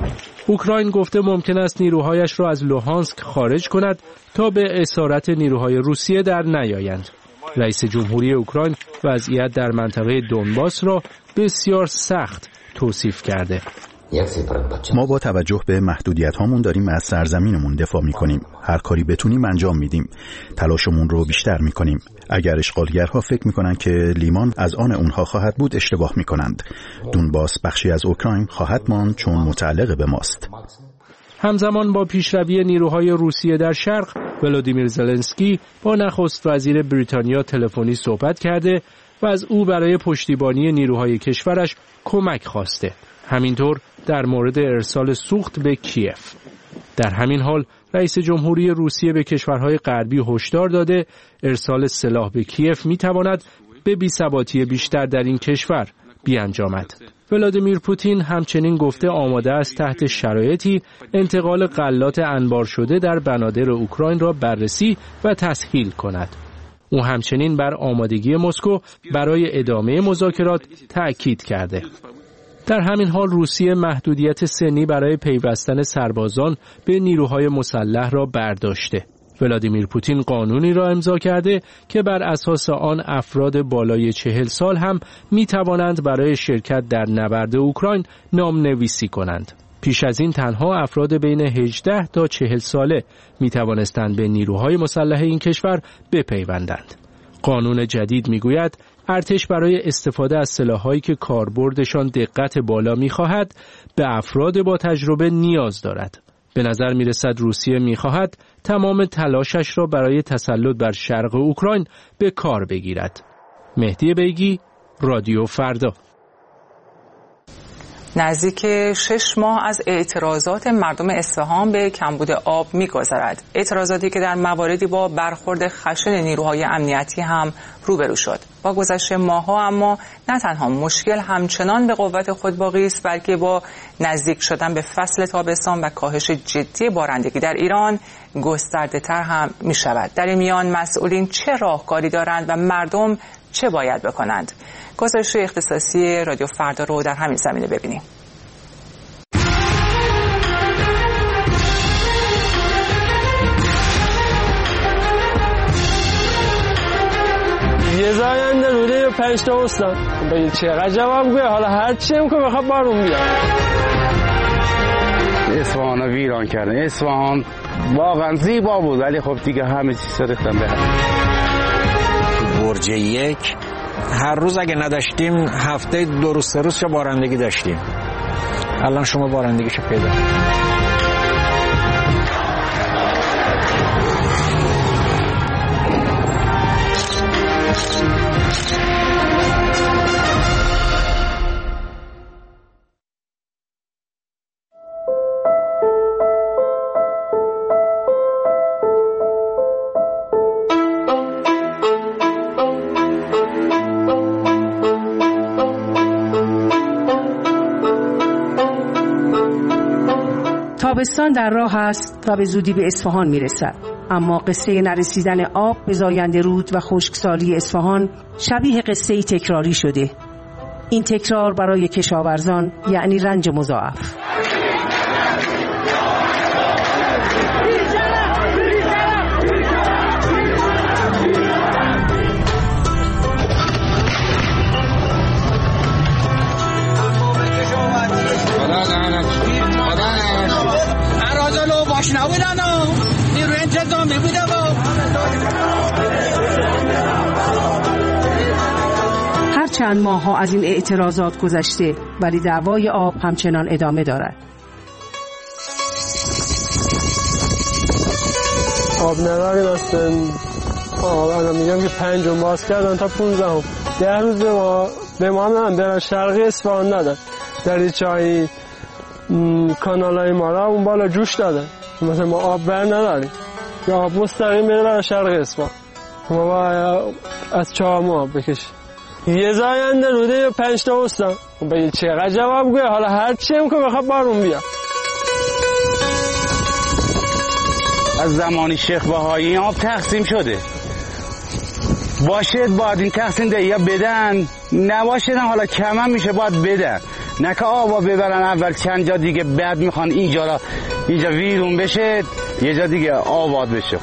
اوکراین گفته ممکن است نیروهایش را از لوهانسک خارج کند تا به اسارت نیروهای روسیه در نیایند. رئیس جمهوری اوکراین وضعیت در منطقه دونباس را بسیار سخت توصیف کرده. ما با توجه به محدودیت‌هامون داریم از سرزمینمون دفاع می‌کنیم. هر کاری بتونیم انجام میدیم. تلاشمون رو بیشتر می‌کنیم. اگر اشغالگرها فکر می‌کنن که لیمان از آن اونها خواهد بود اشتباه می‌کنند. دونباس بخشی از اوکراین خواهد ماند چون متعلق به ماست. همزمان با پیشروی نیروهای روسیه در شرق، ولادیمیر زلنسکی با نخست وزیر بریتانیا تلفنی صحبت کرده و از او برای پشتیبانی نیروهای کشورش کمک خواسته. همینطور در مورد ارسال سوخت به کیف. در همین حال رئیس جمهوری روسیه به کشورهای غربی هشدار داده ارسال سلاح به کیف میتواند به بی‌ثباتی بیشتر در این کشور بیانجامد. ولادیمیر پوتین همچنین گفته آماده است تحت شرایطی انتقال غلات انبار شده در بنادر اوکراین را بررسی و تسهیل کند. او همچنین بر آمادگی مسکو برای ادامه مذاکرات تأکید کرده. در همین حال روسیه محدودیت سنی برای پیوستن سربازان به نیروهای مسلح را برداشته. ولادیمیر پوتین قانونی را امضا کرده که بر اساس آن افراد بالای 40 سال هم می توانند برای شرکت در نبرد اوکراین نامنویسی کنند. پیش از این تنها افراد بین 18 تا 40 ساله می توانستند به نیروهای مسلح این کشور بپیوندند. قانون جدید می گوید ارتش برای استفاده از سلاح‌هایی که کاربردشان دقت بالا می‌خواهد به افراد با تجربه نیاز دارد. به نظر می‌رسد روسیه می‌خواهد تمام تلاشش را برای تسلط بر شرق اوکراین به کار بگیرد. مهدی بیگی، رادیو فردا. نزدیک 6 ماه از اعتراضات مردم اصفهان به کمبود آب می‌گذرد. اعتراضاتی که در مواردی با برخورد خشن نیروهای امنیتی هم روبرو شد. با گذشت ماه‌ها اما نه تنها مشکل همچنان به قوت خود باقی است، بلکه با نزدیک شدن به فصل تابستان و کاهش جدی بارندگی در ایران گسترده‌تر هم می‌شود. در این میان مسئولین چه راهکاری دارند و مردم چه باید بکنند؟ گزارش اختصاصی رادیو فردا رو در همین زمینه ببینیم. یه زاینده روده 5 تا استان بگید چقدر جواب گوه، حالا هر چی هم که بخواد بارون بیاد. اصفهان رو ویران کردن. اصفهان واقعا زیبا بود ولی خب دیگه همه چیز ریختن به هم. برج 1 هر روز اگه نداشتیم هفته 2 روز 3 روز بارندگی داشتیم. الان شما بارندگیشو پیدا. تابستان در راه است و به زودی به اصفهان میرسد، اما قصه نرسیدن آب به زاینده رود و خشکسالی اصفهان شبیه قصه‌ای تکراری شده. این تکرار برای کشاورزان یعنی رنج مضاعف. هر چند ماه ها از این اعتراضات گذشته ولی دعوای آب همچنان ادامه دارد. آب نداریم اصلا. انا میگم که 5 باز کردن تا 15 10 روز به ما هم در شرقی اصفهان نداد. دریچه‌های کانالای ما را اون بالا جوش دادن. مثلا ما آب بر نداریم. یا آب مستقیم میره برای شرق اصفهان. ما باید از چهارم آب بکشیم. یه زاینده روده 5 تا استان بگید چقدر جواب گوه، حالا هر چی هم که بخواد بارون بیاد. از زمانی شیخ بهایی آب تقسیم شده. باید این تقسیم ده یا بدن، نباشه حالا کم هم میشه باید بدن. نه که آبا ببرن اول چند جا دیگه، بعد میخوان اینجا ویرون بشه، یه جا دیگه آباد بشه.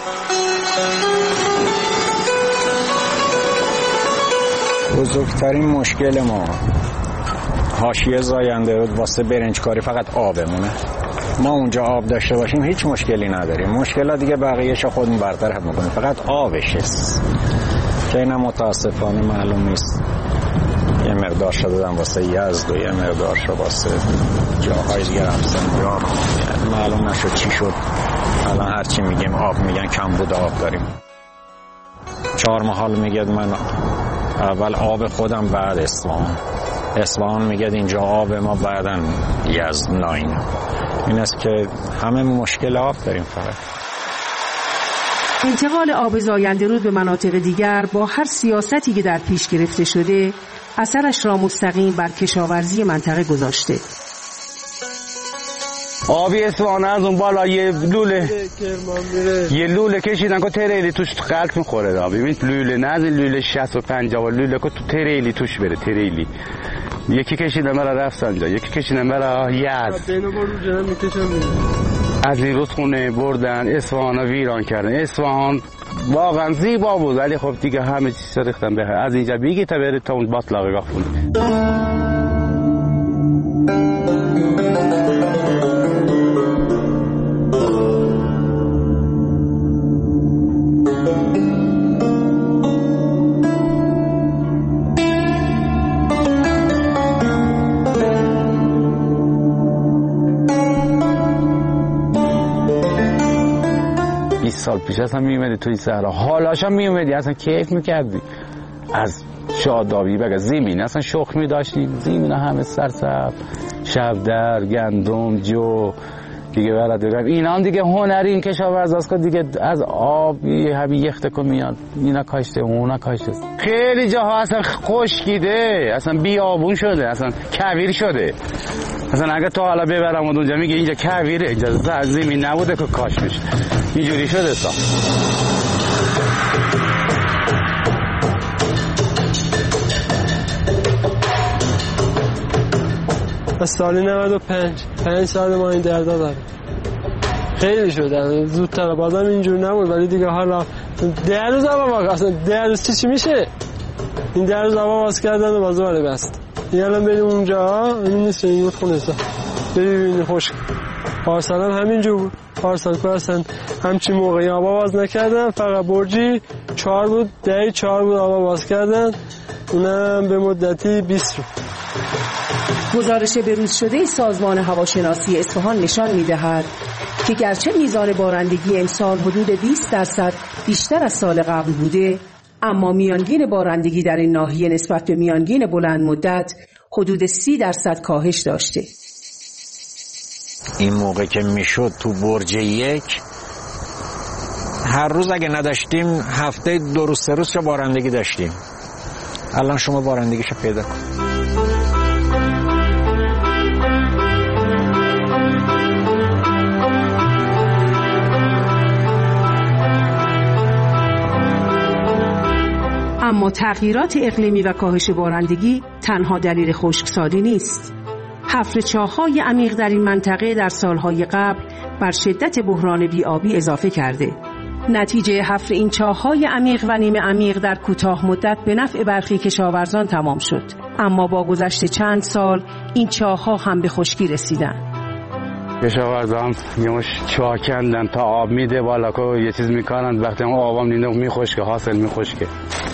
بزرگترین مشکل ما حاشیه زاینده رود واسه برنجکاری فقط آبمونه. ما اونجا آب داشته باشیم هیچ مشکلی نداریم، مشکلات دیگه بقیه‌شو خودمون برطرف میکنیم، فقط آبش است که اینم متاسفانه معلوم نیست. یه مقدار شده دادم واسه یزد و یه مقدار شده واسه جاهای دیگه رفتن، معلوم نشد چی شد. الان هرچی میگیم آب میگن کم بود آب داریم. 4 محال میگه من اول آب خودم بعد اصفهان میگه اینجا آب ما بعدن یزد 9. این است که همه مشکل آب داریم. فقط انتقال آب زاینده رود به مناطق دیگر با هر سیاستی که در پیش گرفته شده اثرش را مستقیم بر کشاورزی منطقه گذاشته. آبی اصفهان از اون بالا یه لوله کشیدن که تریلی توش غلط میخوره. ببین لوله نه از لوله 60 و 50 لوله که تو تریلی توش بره. تریلی یکی کشیدن برای رفسنجان، یکی کشیدن برای یزد، از این رودخونه بردن اصفهان رو ویران کردن. اصفهان واقعا زیبا بود ولی خب دیگه همه چیز ریختن به از اینجا بگی تا بره تا اون باطلاقی گفتون. سال پیش اصلا میومدی توی صحرا، حالاش هم میومدی اصلا کیف میکردی از شادابی بگه زمین اصلا شخمی داشتیم، زمین همه سرسبز، شبدر، گندم، جو دیگه برادر. اینا هم دیگه هنری این کشاورز است که دیگه از آب همین یخته که میاد اینا کاشته اونا کاشته. خیلی جاها اصلا خشکیده، اصلا بیابون شده، اصلا کویر شده. اصلا اگه تو حالا ببرم اونجا میگه اینجا کویره، اینجا زمین نبوده که کاش بشه، اینجوری شده سا. از سالی 95 سال ما این دردا داریم. خیلی شده زودتر بازم اینجور نبود ولی دیگه حالا 10 روز آبا اصلا 10 روز چی میشه؟ این 10 روز آبا باز کردن و بازار بست. یالا بریم اونجا این نیست این خونه است. ببین خوش. پارسال هم همینجور بود. پارسال همچین موقعی آبا باز نکردن، فقط برجی 4 بود، 4 بود آبا باز کردن، اونم به مدتی 20 روز. گزارش بروز شده سازمان هواشناسی اصفهان نشان می‌دهد که گرچه میزان بارندگی امسال حدود 20% بیشتر از سال قبل بوده، اما میانگین بارندگی در این ناحیه نسبت به میانگین بلند مدت حدود 30% کاهش داشته. این موقع که میشد تو برج 1 هر روز اگه نداشتیم هفته 2 روز 3 روز بارندگی داشتیم. الان شما بارندگیشو پیدا کن. اما تغییرات اقلیمی و کاهش بارندگی تنها دلیل خشکسالی نیست. حفر چاه‌های عمیق در این منطقه در سالهای قبل بر شدت بحران بی‌آبی اضافه کرده. نتیجه حفر این چاه‌های عمیق و نیمه عمیق در کوتاه مدت به نفع برخی کشاورزان تمام شد، اما با گذشت چند سال این چاه‌ها هم به خشکی رسیدن. کشاورزان یهوش چاه کندن تا آب میده بالا که یه چیز میکنن، وقتی اون آبام دیده میخشکه، حاصل میخشکه.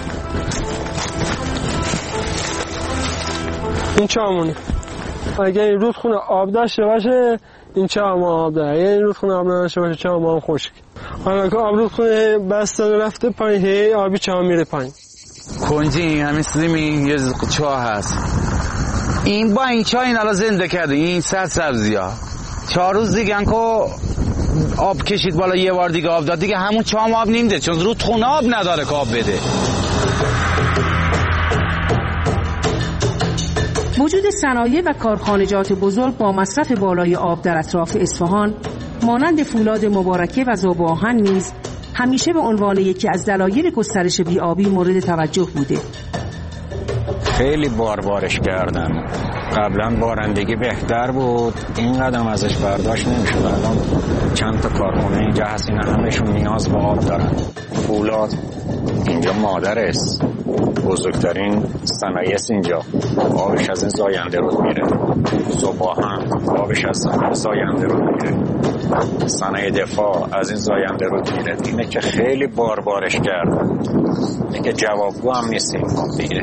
این چاهمونه اگه این رودخونه آب داشته باشه این چاه ما آب داره، اگه این رودخونه آب نداشته باشه چاه ما هم خشک. حالا که آب رودخونه بسته رفته پایین، هی آبی چاه میره پایین. کنجی همین زمین یه چاه هست، این با این چاه این الان زنده کرده، این سبزی ها 4 روز دیگه که آب کشید بالا یه بار دیگه آب داد، دیگه همون چاه آب نیمده چون رودخونه آب نداره که آب بده. وجود صنایع و کارخانجات بزرگ با مصرف بالای آب در اطراف اصفهان مانند فولاد مبارکه و ذوب‌آهن نیز همیشه به عنوان یکی از دلایل گسترش بی‌آبی مورد توجه بوده. خیلی بارش کردن. قبلا بارندگی بهتر بود، این قدم ازش برداشت نمیشد. الان چند تا کارخونه اینجا هست، اینا همشون نیاز به آب دارن. فولاد اینجا مادر است، بزرگترین صنایع است اینجا. آبش از این زاینده رود میره. صبح هم آبش از زاینده رود میره. صنایع دفاع از این زاینده رود میره. اینه که خیلی بارش کردن، اینه که جوابگو هم نیستیم دیگه.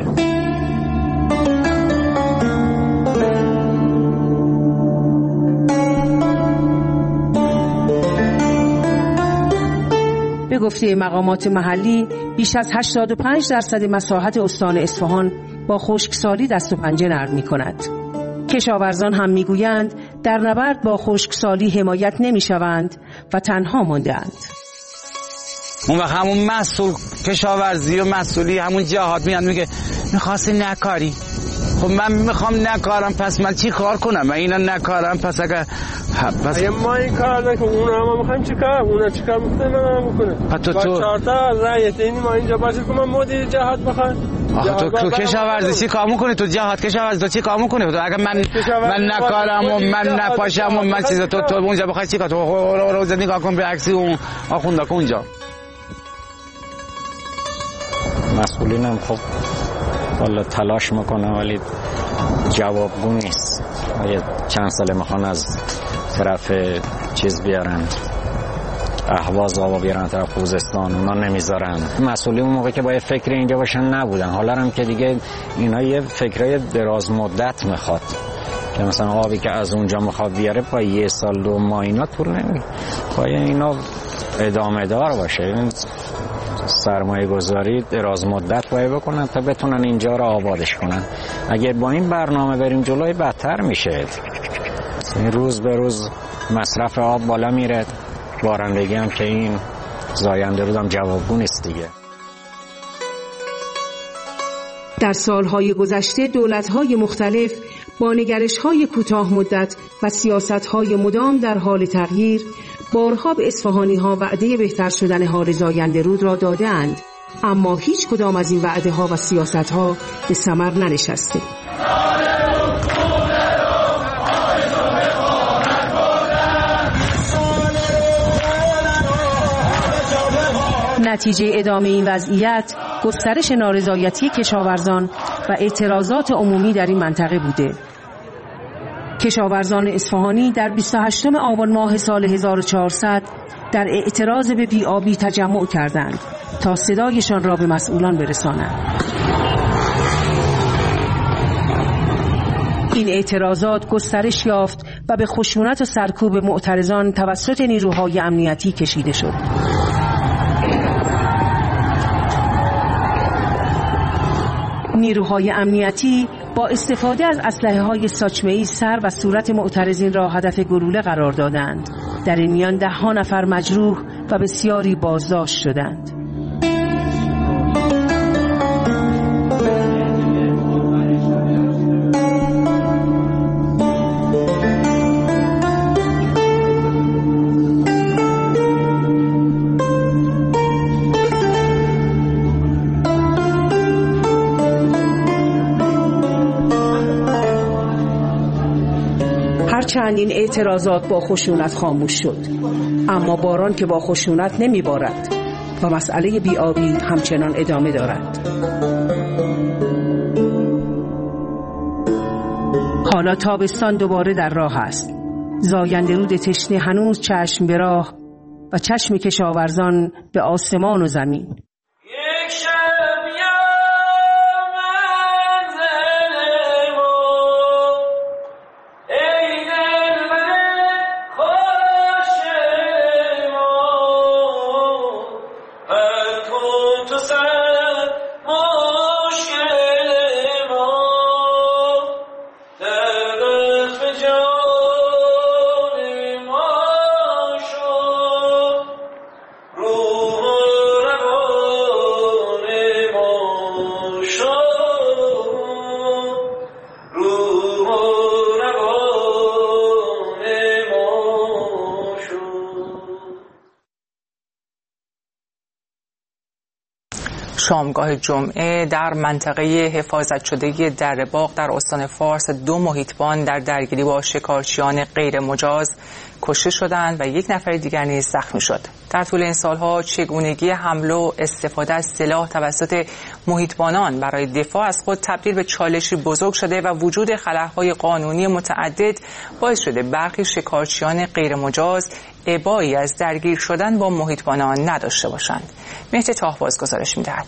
به گفته مقامات محلی بیش از 85% مساحت استان اصفهان با خشکسالی دست و پنجه نرم می‌کند. کشاورزان هم می‌گویند در نبرد با خشکسالی حمایت نمی‌شوند و تنها مانده‌اند. اون وقت همون مسئول کشاورزی و مسئولی همون جهاد میاد میگه می‌خواستی نکاری. خب من میخوام نکارم، پس من چی کار کنم؟ من اینا نکارم، پس اگه ما این کار نکنم اونها میخوایم چی کار؟ اونا چی کار میکنه من بکنه؟ تو چهارتا رایت این ما اینجا باشه که من مدیر جهاد بخوام. تو کشاورزی چی کار میکنی؟ تو جهاد کشاورزی تو چی کار میکنی؟ تو اگه من نکارم و من نپاشم و من چیزا تو اونجا بخوای چی کار؟ تو روز نگاه کن به عکس اون آخوندا اونجا. مسئولینم خب والا تلاش میکنه ولی جوابگو نیست. چند ساله میخوان از طرف چیز بیارن، اهواز آبا بیارن طرف خوزستان، اونا نمیذارن. مسئولی اون موقع که باید فکر اینجا باشن نبودن. حالا هم که دیگه اینا یه فکرای دراز مدت میخواد که مثلا آبی که از اونجا میخواد بیاره با یه سال 2 ماه اینا طول نمیگیره. باید اینا ادامه دار باشه. سرمایه گذاری دراز مدت باید بکنن تا بتونن اینجا رو آبادش کنن. اگر با این برنامه بریم جلوی بدتر میشه. این روز به روز مصرف آب بالا میره، بارندگی هم که این زاینده رود هم جوابگو نیست دیگه. در سالهای گذشته دولت‌های مختلف با نگرش‌های کوتاه مدت و سیاست‌های مدام در حال تغییر بارها به اصفهانی‌ها وعده بهتر شدن حال زاینده رود را داده‌اند، اما هیچ کدام از این وعده‌ها و سیاست‌ها به ثمر ننشسته. نتیجه ادامه این وضعیت گسترش نارضایتی کشاورزان و اعتراضات عمومی در این منطقه بوده. کشاورزان اصفهانی در 28 آبان ماه سال 1400 در اعتراض به بی‌آبی تجمع کردند تا صدایشان را به مسئولان برسانند. این اعتراضات گسترش یافت و به خشونت و سرکوب معترضان توسط نیروهای امنیتی کشیده شد. نیروهای امنیتی با استفاده از اسلحه‌های ساچمه‌ای سر و صورت معترضین را هدف گلوله قرار دادند. در این میان 10 نفر مجروح و بسیاری بازداشت شدند. هرچند این اعتراضات با خشونت خاموش شد، اما باران که با خشونت نمیبارد و مسئله بی‌آبی همچنان ادامه دارد. حالا تابستان دوباره در راه است. زاینده رود تشنه هنوز چشم به راه و چشم کشاورزان به آسمان و زمین. Oh شامگاه جمعه در منطقه حفاظت شده دره باغ در استان فارس 2 محیطبان در درگیری با شکارچیان غیر مجاز کشته شدند و 1 نفر دیگر نیز زخمی شد. در طول این سالها چگونگی حمله و استفاده از سلاح توسط محیطبانان برای دفاع از خود تبدیل به چالشی بزرگ شده و وجود خلاهای قانونی متعدد باعث شده برخی شکارچیان غیر مجاز ابایی از درگیر شدن با محیطبانان نداشته باشند. مهدی طاهباز گزارش می‌دهد.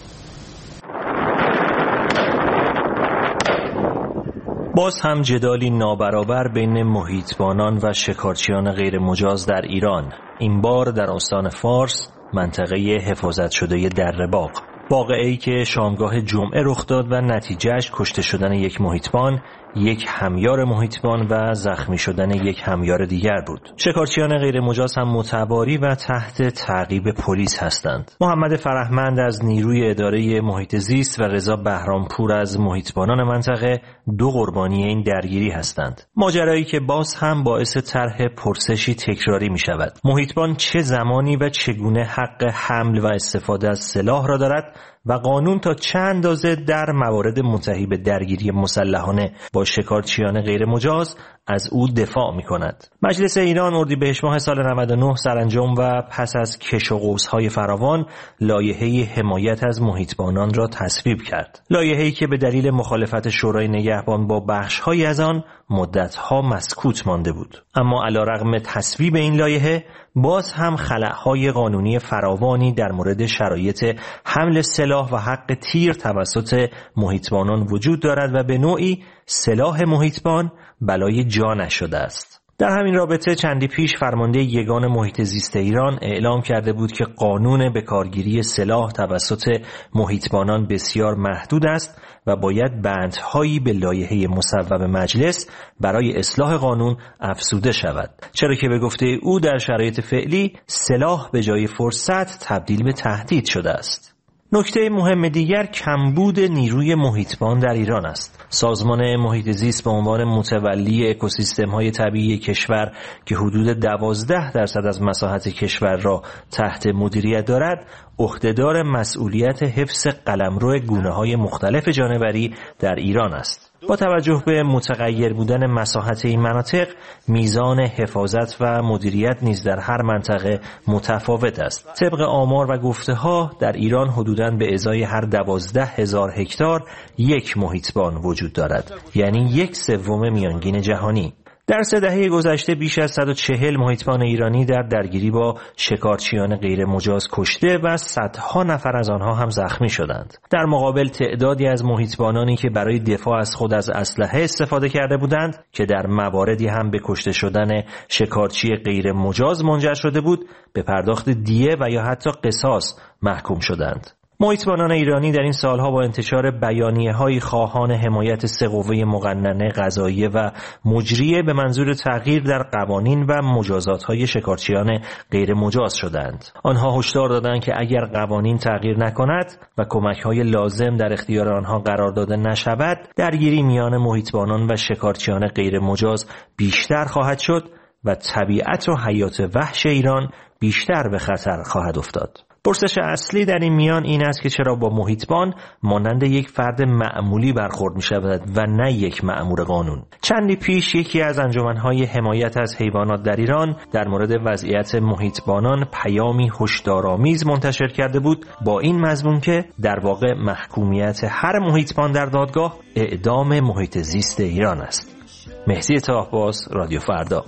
باز هم جدالی نابرابر بین محیطبانان و شکارچیان غیر مجاز در ایران، این بار در استان فارس، منطقه حفاظت شده دره باغ. واقعه‌ای که شامگاه جمعه رخ داد و نتیجهش کشته شدن 1 محیطبان، 1 همیار محیطبان و زخمی شدن 1 همیار دیگر بود. شکارچیان غیر مجاز هم متواری و تحت تعقیب پلیس هستند. محمد فرهمند از نیروی اداره محیط زیست و رضا بهرامپور از محیطبانان منطقه 2 قربانی این درگیری هستند. ماجرایی که باز هم باعث طرح پرسشی تکراری می شود. محیطبان چه زمانی و چگونه حق حمل و استفاده از سلاح را دارد و قانون تا چه اندازه در موارد منتهی به درگیری مسلحانه با شکارچیان غیر مجاز از او دفاع می کند. مجلس ایران اردیبهشت ماه سال 99 سرانجام و پس از کش و قوس‌های فراوان لایحه حمایت از محیطبانان را تصویب کرد. لایحه‌ای که به دلیل مخالفت شورای نگهبان با بخش‌هایی از آن مدت‌ها مسکوت مانده بود. اما علیرغم تصویب این لایحه باز هم خلاهای قانونی فراوانی در مورد شرایط حمل سلاح و حق تیر توسط محیطبانان وجود دارد و به نوعی سلاح محیطبان بلای جا نشده است. در همین رابطه چندی پیش فرمانده یگان محیط زیست ایران اعلام کرده بود که قانون به کارگیری سلاح توسط محیطبانان بسیار محدود است و باید بندهایی به لایحه مصوب مجلس برای اصلاح قانون افزوده شود، چرا که به گفته او در شرایط فعلی سلاح به جای فرصت تبدیل به تهدید شده است. نکته مهم دیگر کمبود نیروی محیطبان در ایران است. سازمان محیط زیست به عنوان متولی اکوسیستم‌های طبیعی کشور که حدود 12% از مساحت کشور را تحت مدیریت دارد، عهدهدار مسئولیت حفظ قلمرو گونه‌های مختلف جانوری در ایران است. با توجه به متغیر بودن مساحت این مناطق، میزان حفاظت و مدیریت نیز در هر منطقه متفاوت است. طبق آمار و گفته‌ها در ایران حدوداً به ازای هر 12,000 هکتار 1 محیطبان وجود دارد، یعنی 1/3 میانگین جهانی. در 3 دهه گذشته بیش از 140 محیطبان ایرانی در درگیری با شکارچیان غیر مجاز کشته و صدها نفر از آنها هم زخمی شدند. در مقابل تعدادی از محیطبانانی که برای دفاع از خود از اسلحه استفاده کرده بودند که در مواردی هم به کشته شدن شکارچی غیر مجاز منجر شده بود، به پرداخت دیه و یا حتی قصاص محکوم شدند. محیطبانان ایرانی در این سالها با انتشار بیانیه‌های خواهان حمایت 3 قوه مقننه قضاییه و مجریه به منظور تغییر در قوانین و مجازات‌های شکارچیان غیر مجاز شدند. آنها هشدار دادند که اگر قوانین تغییر نکند و کمک‌های لازم در اختیار آنها قرار داده نشود، درگیری میان محیطبانان و شکارچیان غیر مجاز بیشتر خواهد شد و طبیعت و حیات وحش ایران بیشتر به خطر خواهد افتاد. پرسش اصلی در این میان این است که چرا با محیطبان مانند یک فرد معمولی برخورد می شود و نه یک مأمور قانون. چندی پیش یکی از انجمنهای حمایت از حیوانات در ایران در مورد وضعیت محیطبانان پیامی هشدارآمیز منتشر کرده بود با این مضمون که در واقع محکومیت هر محیطبان در دادگاه اعدام محیط زیست ایران است. مهدی طاهباز، رادیو فردا.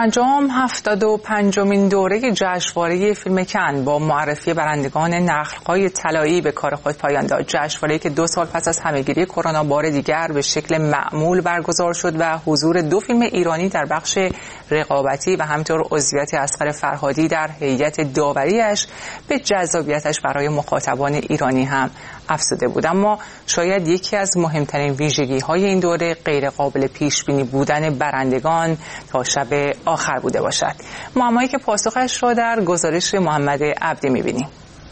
انجام 75مین دوره جشنواره فیلم کن با معرفی برندگان نخل‌های طلایی به کار خود پایان داد. جشنواره‌ای که 2 سال پس از همهگیری کرونا بار دیگر به شکل معمول برگزار شد و حضور 2 فیلم ایرانی در بخش رقابتی و همینطور عضویت اصغر فرهادی در هیئت داوریش به جذابیتش برای مخاطبان ایرانی هم افزوده بود. اما شاید یکی از مهمترین ویژگی‌های این دوره غیر قابل پیش‌بینی بودن برندگان تا شب آخر بوده باشد. معمایی که پاسخش را در گزارش محمد عبدی می‌بینیم.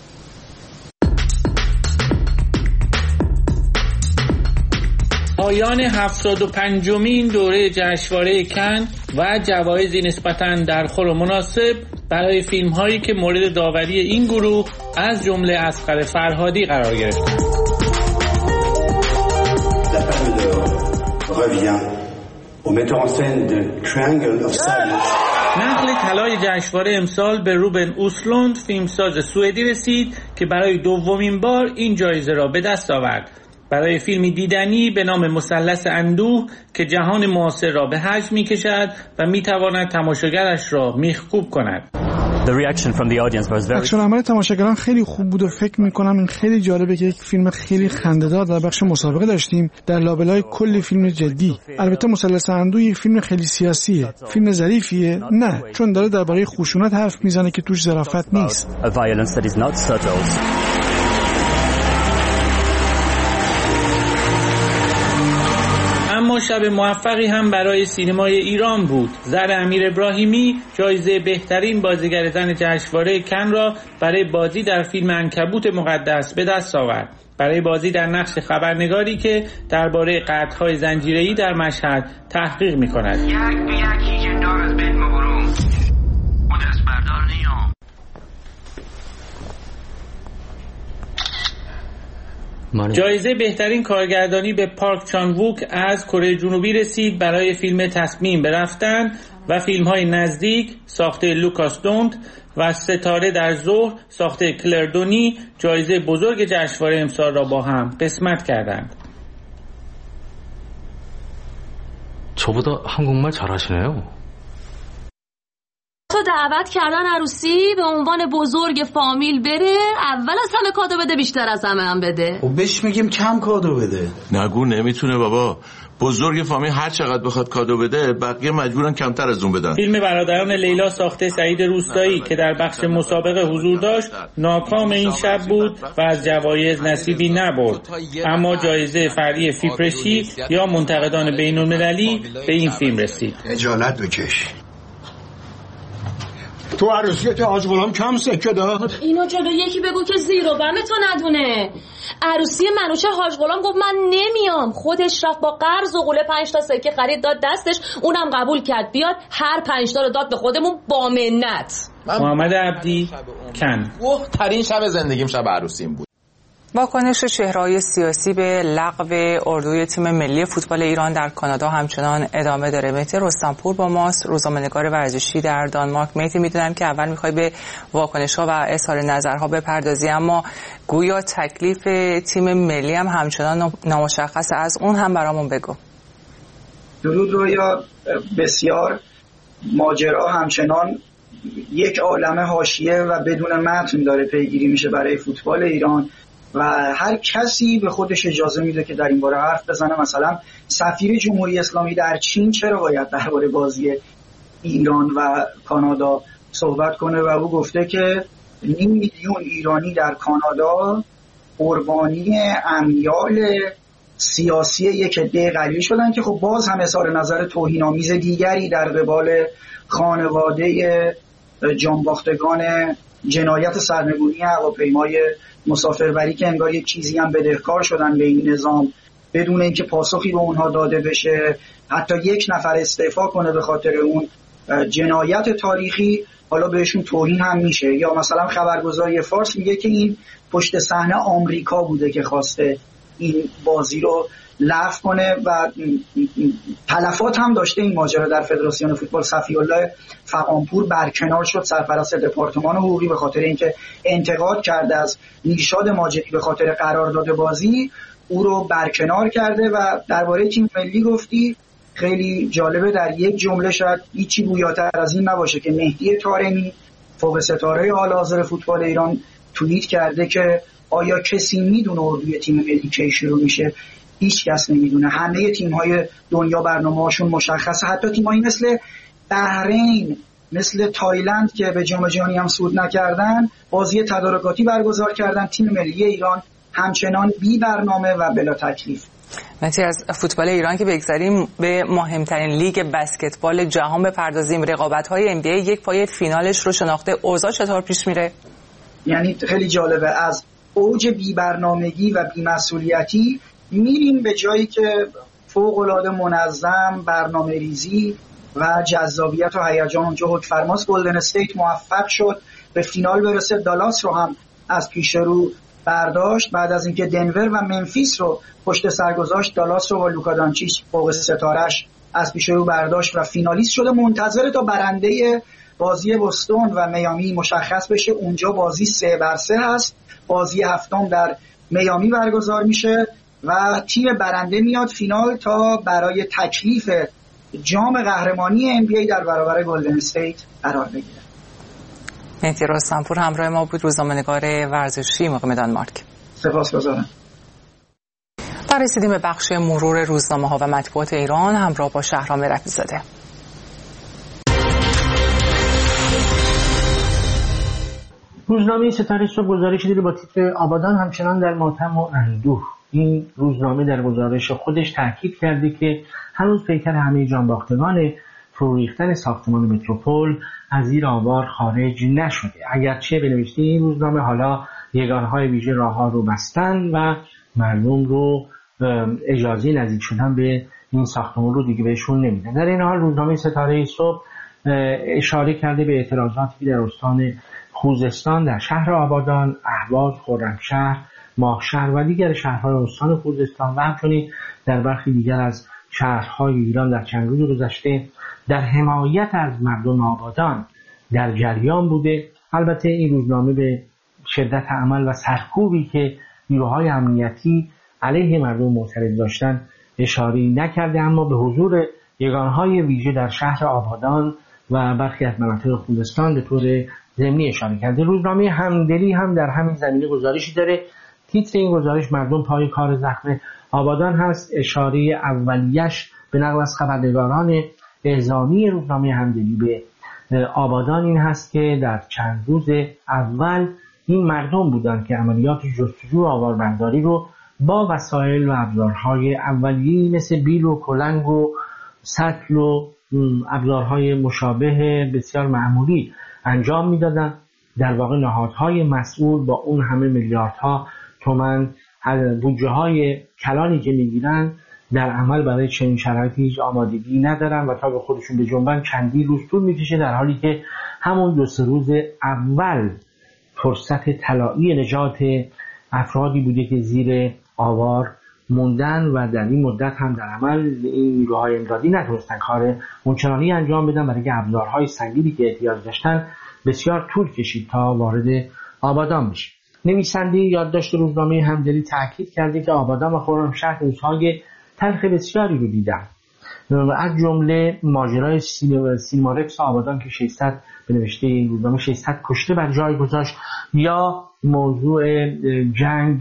پایان 75مین دوره جشنواره کن و جوایزی نسبتاً درخور و مناسب برای فیلم‌هایی که مورد داوری این گروه از جمله اصغر فرهادی قرار گرفتند. نخل طلای جشنواره امسال به روبن اوسلوند فیلمساز سوئدی رسید که برای 2مین بار این جایزه را به دست آورد. برای فیلمی دیدنی به نام مثلث اندوه که جهان معاصر را به حج می‌کشد و می‌تواند تماشاگرش را میخکوب کند. عکس‌العمل تماشاگران خیلی خوب بود و فکر می‌کنم این خیلی جالبه که یک فیلم خیلی خنده‌دار در بخش مسابقه داشتیم در لابلای کلی فیلم جدی. البته مثلث اندوه یک فیلم خیلی سیاسیه. فیلم ظریفیه؟ نه، چون داره درباره خشونت حرف میزنه که توش ظرافت نیست. اما شب موفقی هم برای سینمای ایران بود. زر امیر ابراهیمی جایزه بهترین بازیگر زن جشنواره کن را برای بازی در فیلم عنکبوت مقدس به دست آورد. برای بازی در نقش خبرنگاری که درباره قتل‌های زنجیره‌ای در مشهد تحقیق می‌کند. جایزه بهترین کارگردانی به پارک چان ووک از کره جنوبی رسید برای فیلم تصمیم به رفتن و فیلم‌های نزدیک ساخته لوکاس دونت و ستاره در ظهر ساخته کلر دونی جایزه بزرگ جشنواره امسال را با هم قسمت کردند. 저보다 한국말 잘하시네요. تو دعوت کردن عروسی به عنوان بزرگ فامیل بره، اول از همه کادو بده، بیشتر از همه هم بده. خب بهش میگیم کم کادو بده. نگو نمیتونه بابا. بزرگ فامیل هر چقدر بخواد کادو بده بقیه مجبورن کمتر از اون بدن. فیلم برادران لیلا ساخته سعید روستایی که در بخش مسابقه حضور داشت ناکام این شب بود و از جوایز نصیبی نبرد، اما جایزه فرعی فیپرشی یا منتقدان بین‌المللی به این فیلم رسید. اجالت بکش. تو عروسی تو حاج غلام کم سکه داد؟ اینو جلو یکی بگو که زیر و بم تو ندونه. عروسی منوچه حاج غلام گفت من نمیام، خودش رفت با قرض و قوله 5 تا سکه خرید داد دستش، اونم قبول کرد بیاد، هر 5 تا رو داد به خودمون با منت. محمد عبدی کن. بهترین شب زندگیم شب عروسیم بود. واکنش چهره‌های سیاسی به لغو اردوی تیم ملی فوتبال ایران در کانادا همچنان ادامه داره. مهدی رستمپور با ماست، روزنامه‌نگار ورزشی در دانمارک. مهدی، میدونم که اول میخوای به واکنش‌ها و اظهار نظرها بپردازی، اما گویا تکلیف تیم ملی هم همچنان نامشخص، از اون هم برامون بگو. درود رویا. بسیار ماجرا همچنان یک عالمه حاشیه و بدون متن داره پیگیری میشه برای فوتبال ایران و هر کسی به خودش اجازه میده که در این باره حرف بزنه. مثلا سفیر جمهوری اسلامی در چین چرا باید درباره بازی ایران و کانادا صحبت کنه و او گفته که 9 میلیون ایرانی در کانادا قربانی امیال سیاسی یک عده قلیل شدن که خب باز هم اظهار نظر توهین‌آمیز دیگری در قبال خانواده جانباختگان جنایت سرنگونی هواپیمای مسافربری که انگار یک چیزی هم بدهکار شدن به این نظام بدون اینکه پاسخی به اونها داده بشه، حتی یک نفر استعفا کنه به خاطر اون جنایت تاریخی، حالا بهشون توهین هم میشه. یا مثلا خبرگزاری فارس میگه که این پشت صحنه آمریکا بوده که خواسته این بازی رو لغو کنه و تلفات هم داشته این ماجرا. در فدراسیون فوتبال صفی‌الله فغانپور برکنار شد، سرپرست دپارتمان حقوقی، به خاطر اینکه انتقاد کرده از نیشاد ماجدی به خاطر قرارداد بازی، او رو برکنار کرده. و درباره تیم ملی گفتی، خیلی جالبه در یک جمله شاید هیچی گویاتر از این نباشه که مهدی طارمی فوق ستاره حال حاضر فوتبال ایران توییت کرده که آیا کسی میدونه اردوی تیم ملی کی شروع میشه؟ هیچ کس نمیدونه. همه تیم‌های دنیا برنامه‌هاشون مشخصه، حتی تیم‌هایی مثل بحرین، مثل تایلند که به جام جهانی هم صعود نکردن بازی تدارکاتی برگزار کردن. تیم ملی ایران همچنان بی برنامه و بلا تکلیف. نتی از فوتبال ایران که بگذاریم به مهمترین لیگ بسکتبال جهان بپردازیم. رقابت‌های NBA یک پای فینالش رو شناخته، اوضاع چطور پیش میره؟ یعنی خیلی جالبه، از اوج بی برنامگی و بی مسئولیتی میریم به جایی که فوق‌العاده منظم، برنامه ریزی و جذابیت و هیجان اونجا حکم‌فرماست. گلدن استیت موفق شد به فینال برسه، دالاس رو هم از پیش رو برداشت. بعد از اینکه دنور و منفیس رو پشت سر گذاشت، دالاس رو با لوکا دانچیچ فوق ستارش از پیش رو برداشت و فینالیست شده. منتظر تا برنده بازی بوستون و میامی مشخص بشه. اونجا بازی 3-3 هست. بازی هفتم در میامی برگزار میشه و تیم برنده میاد فینال تا برای تکلیف جام قهرمانی NBA در برابر گلدن استیت قرار بگیره. مهدی رستمپور همراه ما بود، روزنامه‌نگار ورزشی مقیم دانمارک. سپاسگزارم. رسیدیم به بخش مرور روزنامه‌ها و مطبوعات ایران همراه با شهرام رفیع‌زاده. روزنامه ستاره صبح گزارش دیده با تیتر آبادان همچنان در ماتم و اندوه. این روزنامه در گزارش خودش تاکید کرده که هنوز پیکر همه جانباختگان فرو ریختن ساختمان متروپول از زیر آوار خارج نشده. اگرچه به نوشته این روزنامه حالا یگانهای ویژه راه‌ها رو بستن و مردم رو اجازه نزدیک شدن به این ساختمان رو دیگه بهشون نمیدن. در این حال روزنامه ستاره صبح اشاره کرده به اعتراضاتی در استان خوزستان، در شهر آبادان، اهواز، خرمشهر، ماهشهر و دیگر شهرهای استان خوزستان و همچنین در برخی دیگر از شهرهای ایران در چند روز گذشته در حمایت از مردم آبادان در جریان بوده. البته این روزنامه به شدت عمل و سرکوبی که نیروهای امنیتی علیه مردم معترض داشتن اشاره‌ای نکرده، اما به حضور یگانهای ویژه در شهر آبادان و برخی از مناطق خوزستان به طور ضمنی اشاره کرده. روزنامه همدلی هم در همین زمینه گزارشی داره. تیتر این گزارش مردم پای کار زخم آبادان هست. اشاره اولیش به نقل از خبرنگاران اعزامی روزنامه همدلی به آبادان این هست که در چند روز اول این مردم بودند که عملیات جستجو آواربرداری رو با وسایل و ابزارهای اولیه‌ای مثل بیل و کلنگ و سطل و ابزارهای مشابه بسیار معمولی انجام میدادن. در واقع نهادهای مسئول با اون همه میلیاردها تومان بودجه های کلانی که میگیرن در عمل برای چنین شرایطی هیچ آمادگی ندارن و تا به خودشون به جنبن چندی روز طول میکشه، در حالی که همون 2-3 روز اول فرصت طلایی نجات افرادی بوده که زیر آوار موندن و در این مدت هم در عمل این نیروهای امدادی نتونستن کار اونچنانی انجام بدن، برای که ابزارهای سنگینی که احتیاج داشتن بسیار طول کشید تا وارد آبادان بشه. نویسنده یادداشت روزنامه همدلی تاکید کرده که آبادان و خرمشهر روزهای تلخ بسیاری رو دیدن، از جمله ماجرای سینمارکس آبادان که 600 به نوشته این روزنامه 600 کشته بر جای گذاشت، یا موضوع جنگ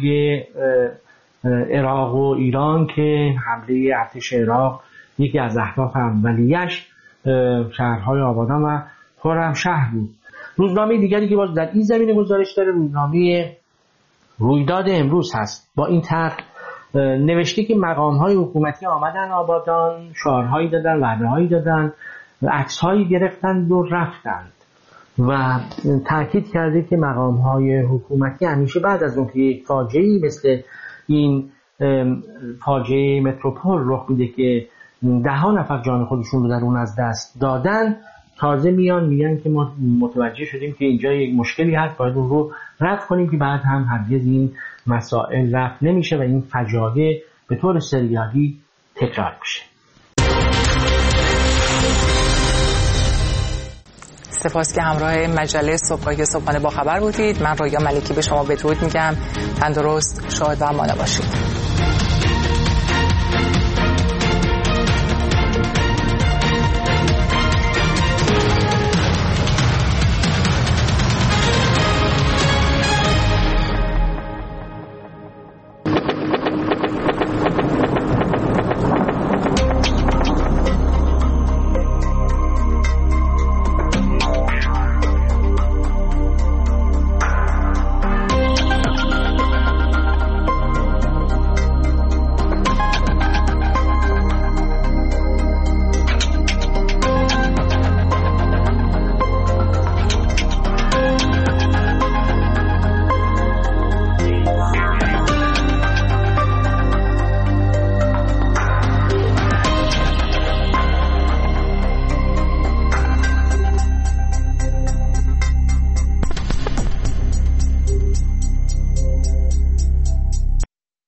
عراق و ایران که حمله ارتش عراق یکی از اهداف اولیه‌اش شهرهای آبادان و خرمشهر بود. روزنامه دیگری که باز در این زمینه گزارش داره روزنامه رویداد امروز هست. با این طرح نوشته که مقام‌های حکومتی آمدن آبادان، شعارهایی دادن، وعده‌هایی دادن، عکس‌هایی گرفتند و رفتند و تاکید کرده که مقام‌های حکومتی همیشه بعد از اون که یک فاجعه‌ای مثل این فاجعه متروپول رخ میده که 10 نفر جان خودشون رو در اون از دست دادن، تازه میگن که ما متوجه شدیم که اینجا یک مشکلی هست، باید اون رو رفع کنیم، که بعد هم هرگز این مسائل رفع نمیشه و این فجایع به طور سریالی تکرار میشه. سپاس که همراه مجله صبحگاهی صبحانه با خبر بودید. من رویا ملکی به شما بدرود میگم. تندرست، شاد و امان باشید.